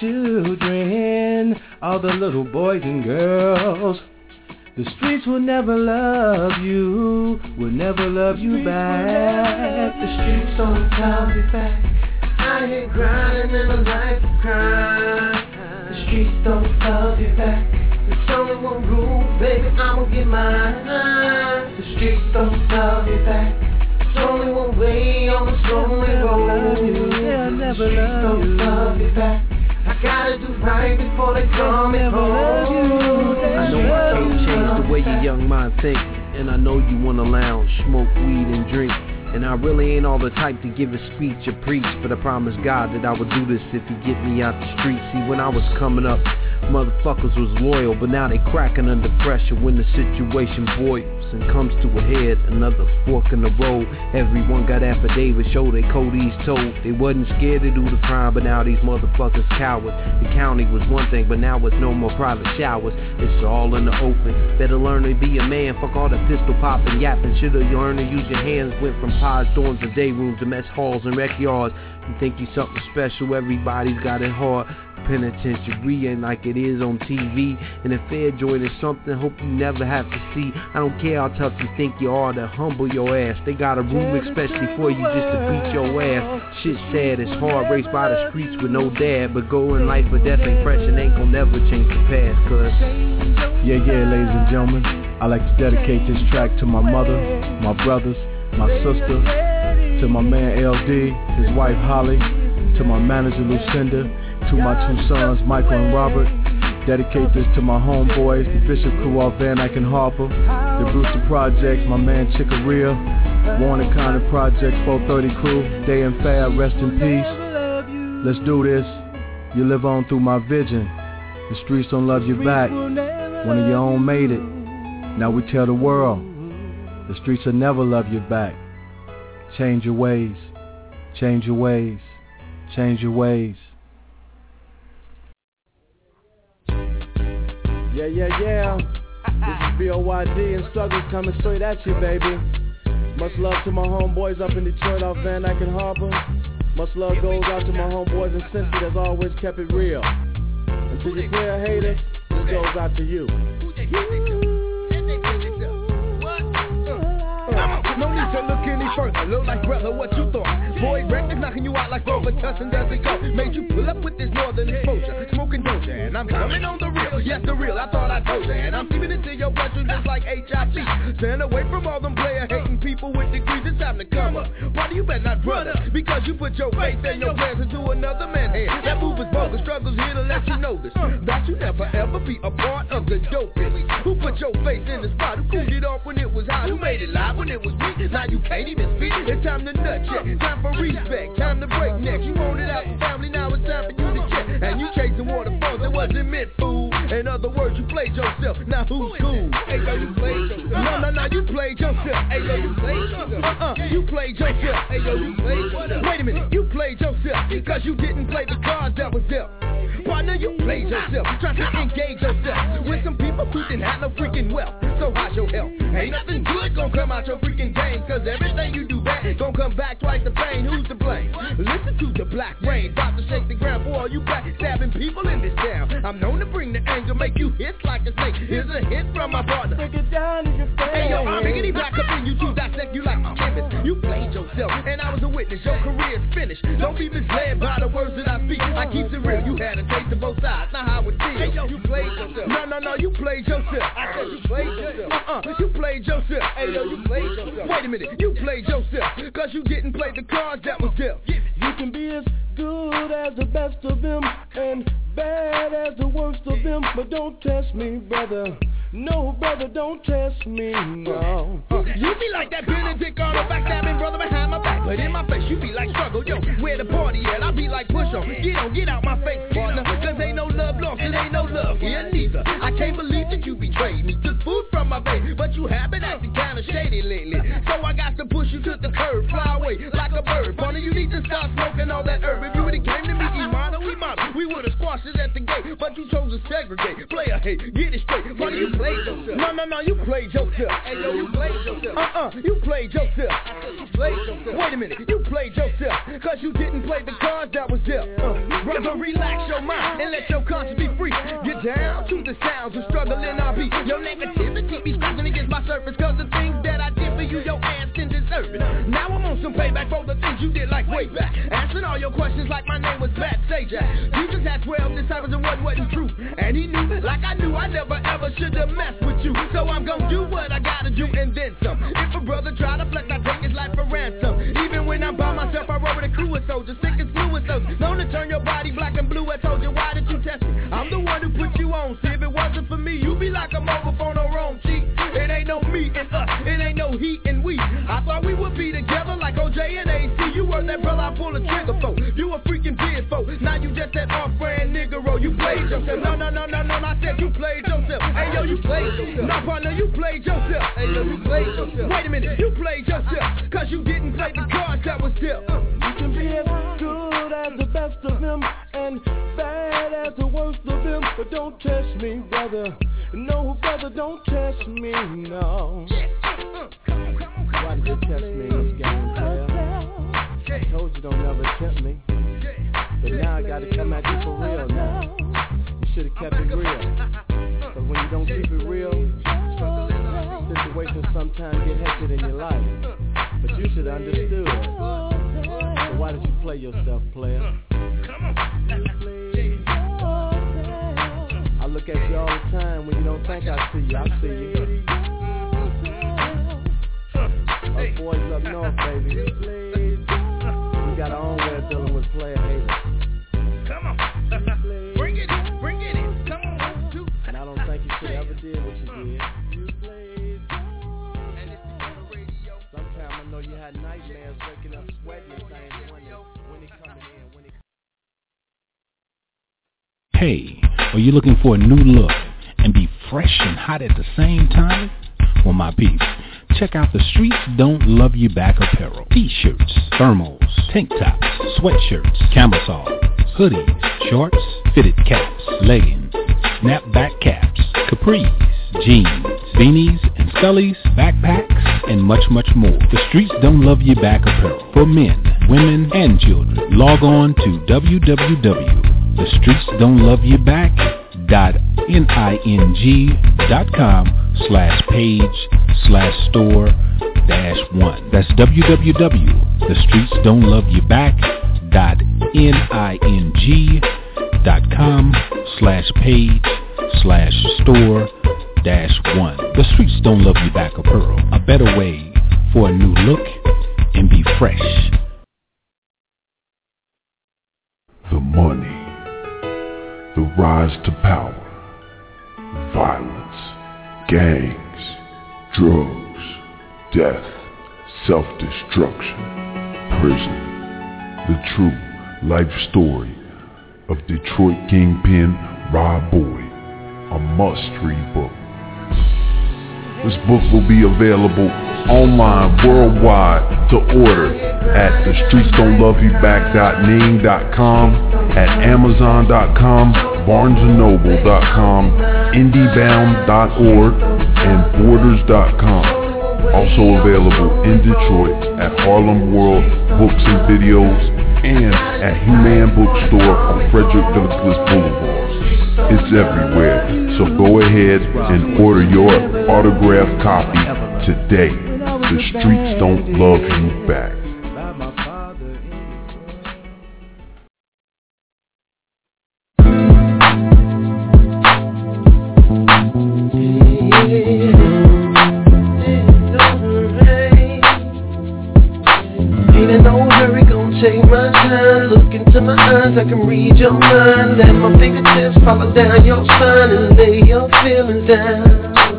children, all the little boys and girls, the streets will never love you, will never love you back. The streets don't love me back. I ain't grinding in a life of crime. The streets don't love you back. There's only one rule, baby, I'ma get mine. The streets don't love you back. There's only one way on this lonely road. The streets don't love you back. I gotta do right before they come and home. I know I can't change the way your young mind thinks, and I know you wanna lounge, smoke weed and drink. And I really ain't all the type to give a speech or preach, but I promise God that I would do this if he get me out the street. See, when I was coming up, motherfuckers was loyal, but now they cracking under pressure when the situation boils and comes to a head. Another fork in the road. Everyone got affidavits, show they Cody's told. They wasn't scared to do the crime, but now these motherfuckers cowards. The county was one thing, but now it's no more private showers. It's all in the open. Better learn to be a man. Fuck all the pistol popping, yapping. Shoulda learned to use your hands. Went from pods, dorms, and day rooms to mess halls and rec yards. You think you something special? Everybody's got it hard. Penitentiary ain't like it is on T V, and a fair joint is something hope you never have to see. I don't care how tough you think you are, to humble your ass. They got a room especially for you just to beat your ass. Shit sad, it's hard, raced by the streets with no dad, but going life or death ain't fresh and ain't gon' never change the past, cause yeah, yeah, ladies and gentlemen, I like to dedicate this track to my mother, my brothers, my sister, to my man L D, his wife Holly, to my manager Lucinda, to my two sons, Michael and Robert. Dedicate this to my homeboys, the Bishop crew off Van Dyke and Harper, the Brewster Projects, my man Chickaria, Warner County Projects, four thirty crew, Day and Fab, rest in peace. Let's do this. You live on through my vision. The streets don't love you back. One of your own made it. Now we tell the world, the streets will never love you back. Change your ways. Change your ways. Change your ways. Yeah, yeah, yeah. This is B O Y D and Struggles coming straight at you, baby. Much love to my homeboys up in Detroit off Van Dyke and Harper. Much love goes out to my homeboys in Cincy that's always kept it real. And to your player hater, this goes out to you. No need to look any further, look like brother, what you thought? Boy, records knocking you out like Robitussin doesn't go. Made you pull up with this northern exposure, smoking doja, and I'm coming on the real, yes the real, I thought I told ya. And I'm keeping it to your bloodstream just like H I V. Stand away from all them player hating people with degrees, it's time to come up. Brother, you better not run up, because you put your faith and your plans into another man's hand. That move is bogus, struggles here to let you know this, that you never ever be a part of the dopest. Who put your face in the spot, who cooled it off when it was hot, who made it live when it was weak? Now you can't even speak. It's time to nut check, time for respect, time to break necks. You wanted out the family, now it's time for you to check. And you chasing waterfalls, it wasn't meant, fool. In other words, you played yourself. Now who's cool? Hey yo, you played yourself. No, no, no, you played yourself. Hey yo, you played yourself. Uh-uh, you played yourself. Hey yo, you played yourself. Wait a minute, you played yourself because you didn't play the cards that was dealt. Partner, you played yourself, trying to engage yourself with some people who didn't have no freaking wealth. So how's your health? Ain't nothing good gonna come out your freaking game, cause everything you do bad gonna come back twice the pain. Who's to blame? Listen to the black rain, about to shake the ground for all you back stabbing people in this town. I'm known to bring the anger, make you hiss like a snake. Here's a hit from my partner. Take it down in your face. Hey yo, I'm biggity back up in you to dissect you like a chemist. You played yourself, and I was a witness. Your career's finished. Don't be misled by the words that I speak. I keep it real. You had a taste of both sides. Now how it feels. Hey yo, you played yourself. No, no, no, you played yourself. I said you played yourself. Uh-uh, you played yourself. Hey yo, you played yourself. Wait a minute, you played yourself, cause you didn't play the cards that was dealt. You can be as good as the best of them and bad as the worst of them, but don't test me, brother, No, brother, don't test me, no. Uh, you be like that Benedict on a backstabbing brother behind my back. But in my face, you be like struggle, yo. Where the party at? I be like push on. Get on, get out my face, partner. Cause ain't no love lost, it ain't no love here neither. I can't believe that you betrayed me. Took food from my baby, but you have been acting kinda shady lately. So I got to push you to the curb, fly away like a bird. Partner, you need to stop smoking all that herb. If you would've came to me, Imano, Imano, we would've squashed it at the gate. But you chose to segregate. Player hate, get it straight. Partner, you played yourself. No, no, no, you played yourself. Hey, yo, you played yourself. Uh-uh, you played yourself. You played yourself. Wait a minute, you played yourself. Cause you didn't play the cards that was dealt. Uh, brother, relax your mind and let your conscience be free. Get down to the sounds of struggle in R B. Your negativity be scratching against my surface. Cause the things that I did for you, your ass didn't deserve it. Now I'm on some payback for the things you did like way back. Answering all your questions like my name was Bat Sajak. Jesus had twelve disciples and one wasn't true. And he knew, like I knew, I never ever should have messed with you. So I'm gonna do what I gotta do and then some. If a brother try to flex, I take his life for ransom. Even when I'm by myself, I roll with a crew of soldiers, sick and slew with soldiers. Known to turn your body black and blue. I told you, why did you test me? I'm the one who put you on. See, if it wasn't for me, you be like a mobile phone or wrong cheek. It ain't no me and us, it ain't no he and we. I thought we would be together like O J and A C. You were that brother I pull a trigger for. You a freaking bid for. Now you just that off-brand nigga. You played yourself. No, no, no, no, no. I said you played yourself. Hey, yo, you played yourself. No, partner, you played yourself. Hey, yo, you played yourself. Wait a minute, you played yourself. Cause you didn't play the cards that was dealt. You can be as good as the best of them and bad as the worst of them. But don't test me, brother. No, brother, don't test me, no. Why did you test me in this game, player? I told you don't never tempt me. But now I gotta come at you for real now. You should've kept it real. Cause when you don't keep it real, situations sometimes get hectic in your life. But you should have understood. So why did you play yourself, player? I look at you all the time when you don't think I see you, I see you. Us boys up north, baby. We got our own way of dealing with player haters. Come on. Bring it in, bring it in. Come on. And I don't think you should ever did what you did. Sometimes I know you had nightmares waking up sweating and saying when when he coming in, when he Hey, are you looking for a new look and be fresh and hot at the same time? Well, my peeps, check out the Streets Don't Love You Back apparel. T-shirts, thermals, tank tops, sweatshirts, camisoles, hoodies, shorts, fitted caps, leggings, snapback caps, capris, jeans, beanies, and scullies, backpacks, and much, much more. The Streets Don't Love You Back apparel for men, women, and children. Log on to w w w dot the streets don't love you back dot ning dot com slash page slash store dash one. That's w w w dot the streets don't love you back dot ning dot com slash page slash store dash one. The Streets Don't Love You Back apparel, a better way for a new look and be fresh. The money, the rise to power, violence, gangs, drugs, death, self-destruction, prison. The true life story of Detroit Kingpin Rob Boyd, a must-read book. This book will be available online worldwide to order at the streets don't love you back dot ning dot com, at amazon dot com, barnes and noble dot com, indiebound dot org, and borders dot com. Also available in Detroit at Harlem World Books and Videos and at He-Man Bookstore on Frederick Douglass Boulevard. It's everywhere, so go ahead and order your autographed copy today. The Streets Don't Love You Back. Take my time, look into my eyes, I can read your mind. Let my fingertips follow down your spine and lay your feelings down.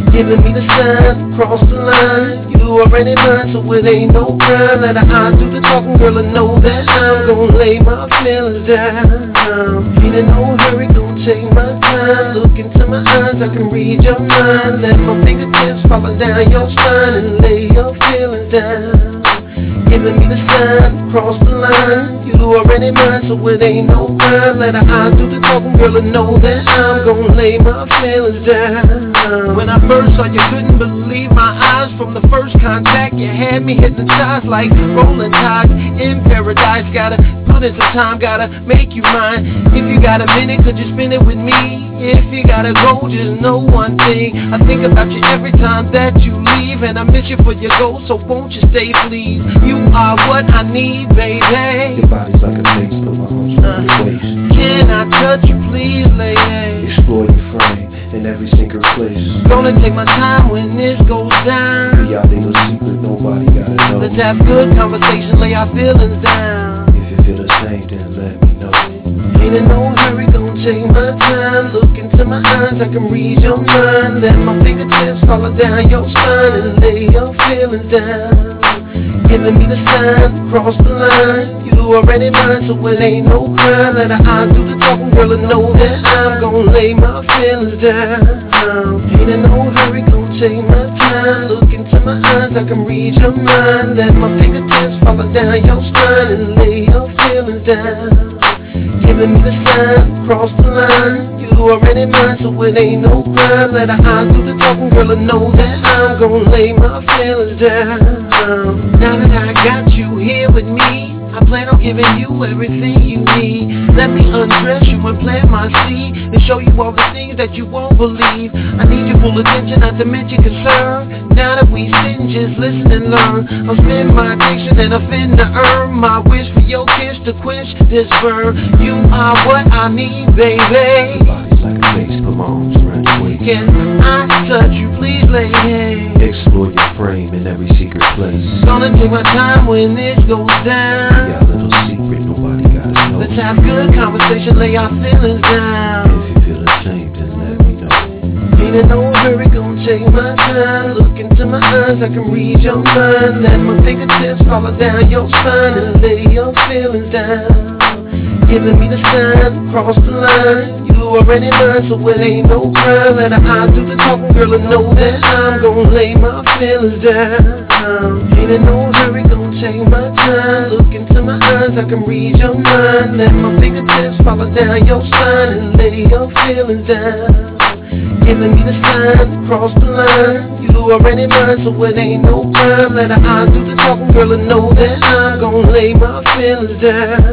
Giving me the sign, cross the line. You already mine, so it ain't no crime. Let I do the talking, girl, I know that I'm gon' lay my feelings down. Ain't in no hurry, gon' take my time. Look into my eyes, I can read your mind. Let my fingertips follow down your spine and lay your feelings down. Giving me the sign, cross the line. You already mine, so it ain't no crime. Let I do the talking, girl, I know that I'm gon' lay my feelings down. When I first saw you, couldn't believe my eyes. From the first contact, you had me hypnotized like rolling tides in paradise. Gotta put in some time, gotta make you mine. If you got a minute, could you spend it with me? If you gotta go, just know one thing. I think about you every time that you leave, and I miss you for your goals, so won't you stay, please? You are what I need, baby. Your body's like a face, put my arms around your waist. Can I touch you, please, lady? Explore your frame in every secret place. Gonna take my time when this goes down. Be our little secret, nobody gotta know. Let's have good conversation, lay our feelings down. If you feel the same, then let me know. Ain't in no hurry, gon' take my time. Look into my eyes, I can read your mind. Let my fingertips follow down your spine and lay your feelings down. Giving me the sign, cross the line. You already mine, so it ain't no crime. Let I do the talking, girl, I know that I'm gon' lay my feelings down. Ain't in no hurry, gon' take my time. Look into my eyes, I can read your mind. Let my fingertips follow down your spine and lay your feelings down. Giving me the sign, cross the line. You already mine, so it ain't no crime. Let I do the talking, girl, I know that I'm gon' lay my feelings down. Now that I got you here with me, I plan on giving you everything you need. Let me undress you and plant my seed and show you all the things that you won't believe. I need your full attention, not to mention concern. Now that we sitting, just listen and learn. I'll spend my addiction and I'm finna earn my wish for your kiss to quench this burn. You are what I need, baby. Your body's like a face, put my arms around your waist. Can I touch you, please, lady? Explore your frame in every secret place. Gonna take my time when this goes down. We got a little secret, nobody gotta know. Let's have good conversation, lay our feelings down. If you feel the same, then let me know. Ain't in no hurry, gon' take my time. Look into my eyes, I can read your mind. Let my fingertips follow down your spine and lay your feelings down. Giving me the sign, cross the line. You already mine, so it ain't no crime. Let I do the talking, girl, I know that I'm gon' lay my feelings down. Ain't in no hurry, gon' take my time. Look into my eyes, I can read your mind. Let my fingertips follow down your spine and lay your feelings down. Giving me the sign, cross the line. You already mine, so it ain't no crime. Let I do the talking, girl, I know that I'm gon' lay my feelings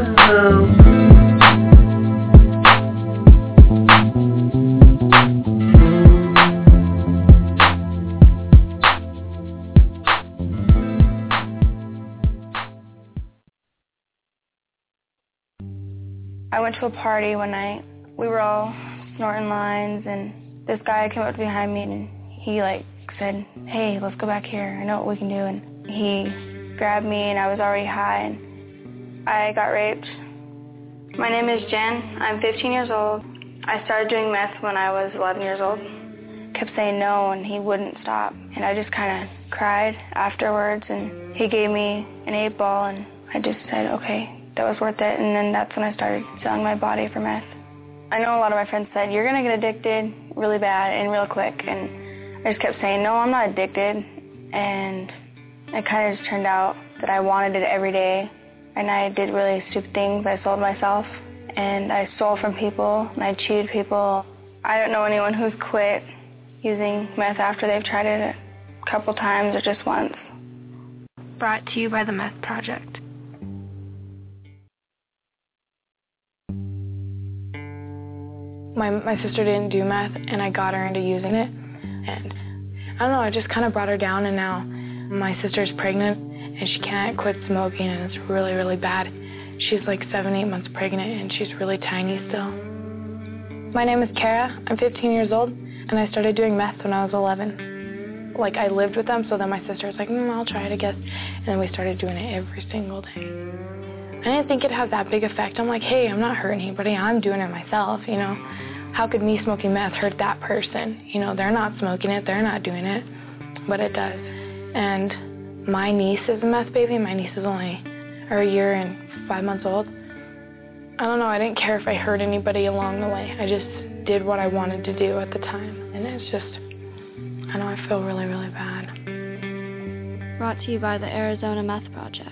down. I went to a party one night. We were all snorting lines, and this guy came up behind me, and he like said, "Hey, let's go back here. I know what we can do." And he grabbed me, and I was already high, and I got raped. My name is Jen. I'm fifteen years old. I started doing meth when I was eleven years old. Kept saying no, and he wouldn't stop. And I just kind of cried afterwards, and he gave me an eight ball, and I just said, okay, that was worth it. And then that's when I started selling my body for meth. I know a lot of my friends said, you're going to get addicted really bad and real quick. And I just kept saying, no, I'm not addicted. And it kind of just turned out that I wanted it every day. And I did really stupid things. I sold myself, and I stole from people, and I cheated people. I don't know anyone who's quit using meth after they've tried it a couple times or just once. Brought to you by the Meth Project. My my sister didn't do meth, and I got her into using it. And I don't know, I just kind of brought her down, and now my sister's pregnant, and she can't quit smoking, and it's really, really bad. She's like seven, eight months pregnant, and she's really tiny still. My name is Kara. I'm fifteen years old, and I started doing meth when I was eleven. Like, I lived with them, so then my sister was like, mm, I'll try it, I guess. And then we started doing it every single day. I didn't think it had that big effect. I'm like, hey, I'm not hurting anybody. I'm doing it myself, you know. how could me smoking meth hurt that person? You know, they're not smoking it, they're not doing it, but it does. And my niece is a meth baby. My niece is only or a year and five months old. I don't know, I didn't care if I hurt anybody along the way. I just did what I wanted to do at the time. And it's just, I know I feel really, really bad. Brought to you by the Arizona Meth Project.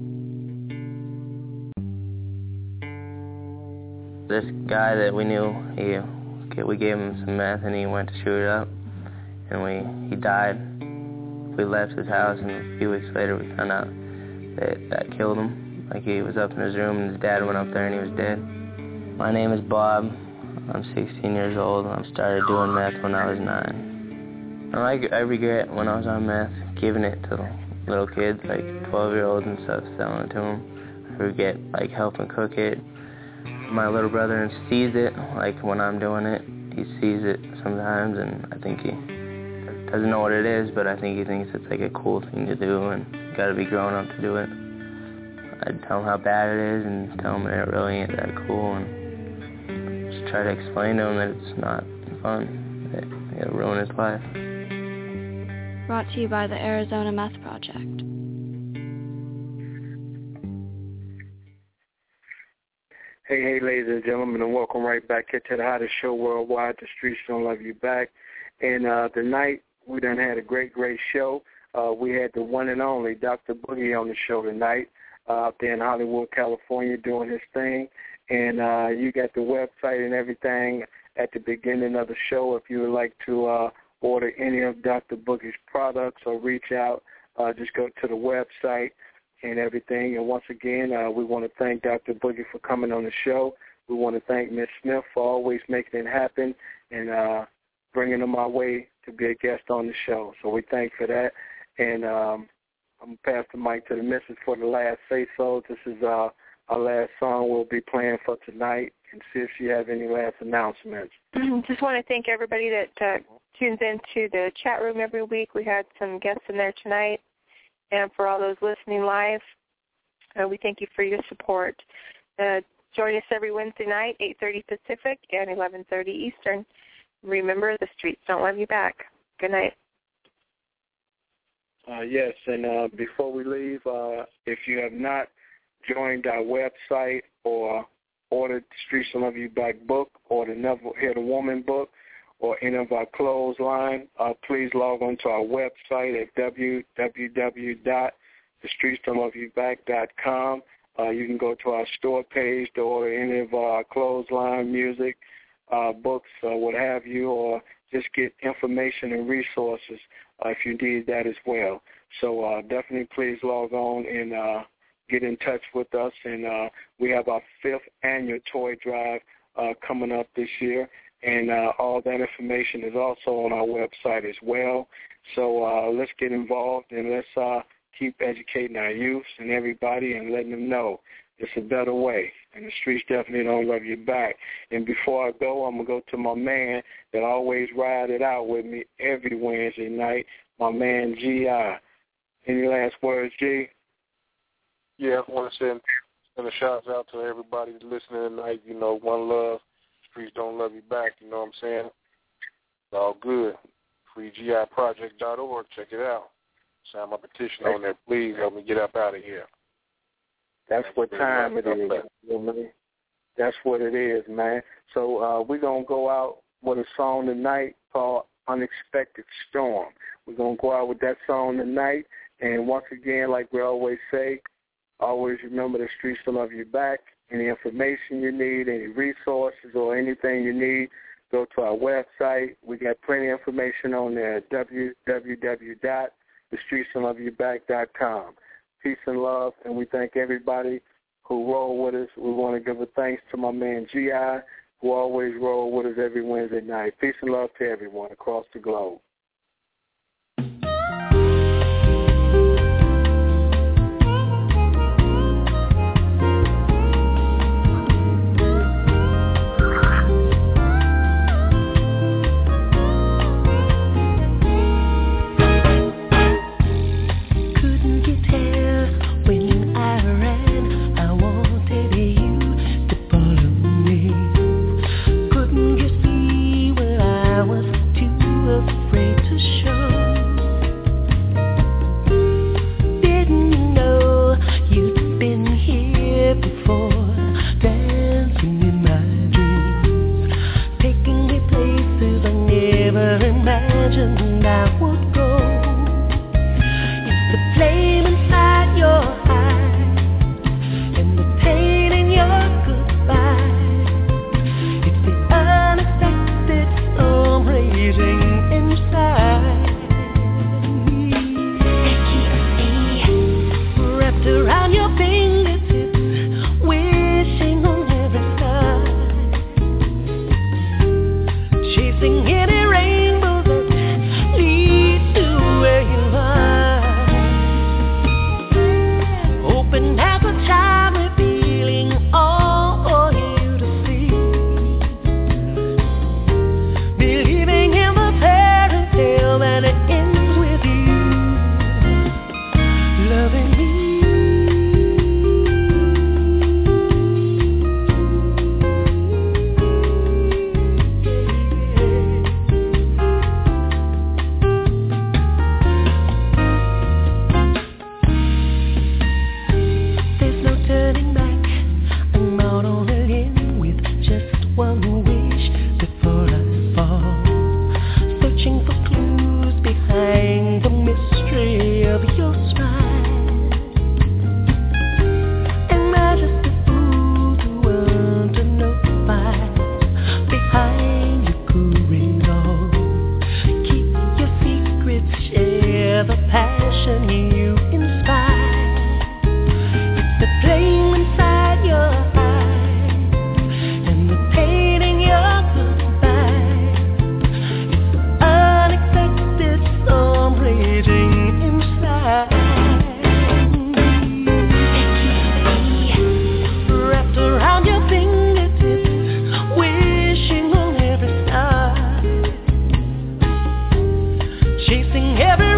This guy that we knew, he, we gave him some meth and he went to shoot it up. And we, he died. We left his house and a few weeks later we found out that that killed him. Like he was up in his room and his dad went up there and he was dead. My name is Bob. I'm sixteen years old and I started doing meth when I was nine. I, I regret when I was on meth, giving it to little kids, like twelve year olds and stuff, selling it to them. I regret like helping cook it. My little brother sees it, like when I'm doing it, he sees it sometimes and I think he doesn't know what it is, but I think he thinks it's like a cool thing to do and you gotta be grown up to do it. I'd tell him how bad it is and tell him that it really ain't that cool and just try to explain to him that it's not fun, that it'll ruin his life. Brought to you by the Arizona Meth Project. Hey, hey, ladies and gentlemen, and welcome right back here to the hottest show worldwide, The Streets Don't Love You Back. And uh, tonight, we done had a great, great show. Uh, we had the one and only Doctor Boogie on the show tonight. Uh, up there in Hollywood, California, doing his thing. And uh, you got the website and everything at the beginning of the show. If you would like to uh, order any of Doctor Boogie's products or reach out, uh, just go to the website and everything. And once again, uh, we want to thank Doctor Boogie for coming on the show. We want to thank Miss Smith for always making it happen and uh, bringing him our way to be a guest on the show. So we thank for that. And um, I'm going to pass the mic to the missus for the last say-so. This is uh, our last song we'll be playing for tonight and see if she has any last announcements. Just want to thank everybody that uh, tunes into the chat room every week. We had some guests in there tonight. And for all those listening live, uh, we thank you for your support. Uh, join us every Wednesday night, eight thirty Pacific and eleven thirty Eastern. Remember, the streets don't love you back. Good night. Uh, yes, and uh, before we leave, uh, if you have not joined our website or ordered the Streets Don't Love You Back book or the Never Hit a Woman book or any of our clothesline, uh, please log on to our website at w w w dot the streets don't love you back dot com. Uh, you can go to our store page to order any of our clothesline, music, uh, books, uh, what have you, or just get information and resources uh, if you need that as well. So uh, definitely please log on and uh, get in touch with us. And uh, we have our fifth annual toy drive uh, coming up this year. And uh, all that information is also on our website as well. So uh, let's get involved and let's uh, keep educating our youth and everybody and letting them know it's a better way. And the streets definitely don't love you back. And before I go, I'm going to go to my man that always ride it out with me every Wednesday night, my man G I. Any last words, G? Yeah, I want to send, send a shout out to everybody listening tonight. You know, one love. Streets don't love you back, you know what I'm saying? It's all good. free G I project dot org, check it out. Sign my petition on there. Please help me get up out of here. That's what time it is. You know, that's what it is, man. So uh, we're going to go out with a song tonight called Unexpected Storm. We're going to go out with that song tonight. And once again, like we always say, always remember the streets to love you back. Any information you need, any resources or anything you need, go to our website. We got plenty of information on there at w w w dot the streets don't love you back dot com. Peace and love, and we thank everybody who roll with us. We want to give a thanks to my man G I, who always roll with us every Wednesday night. Peace and love to everyone across the globe. Couldn't get share the passion you inspire. It's the flame inside your eyes and the pain in your goodbye. It's the unexpected storm raging inside. Wrapped around your fingertips, wishing on every star, chasing every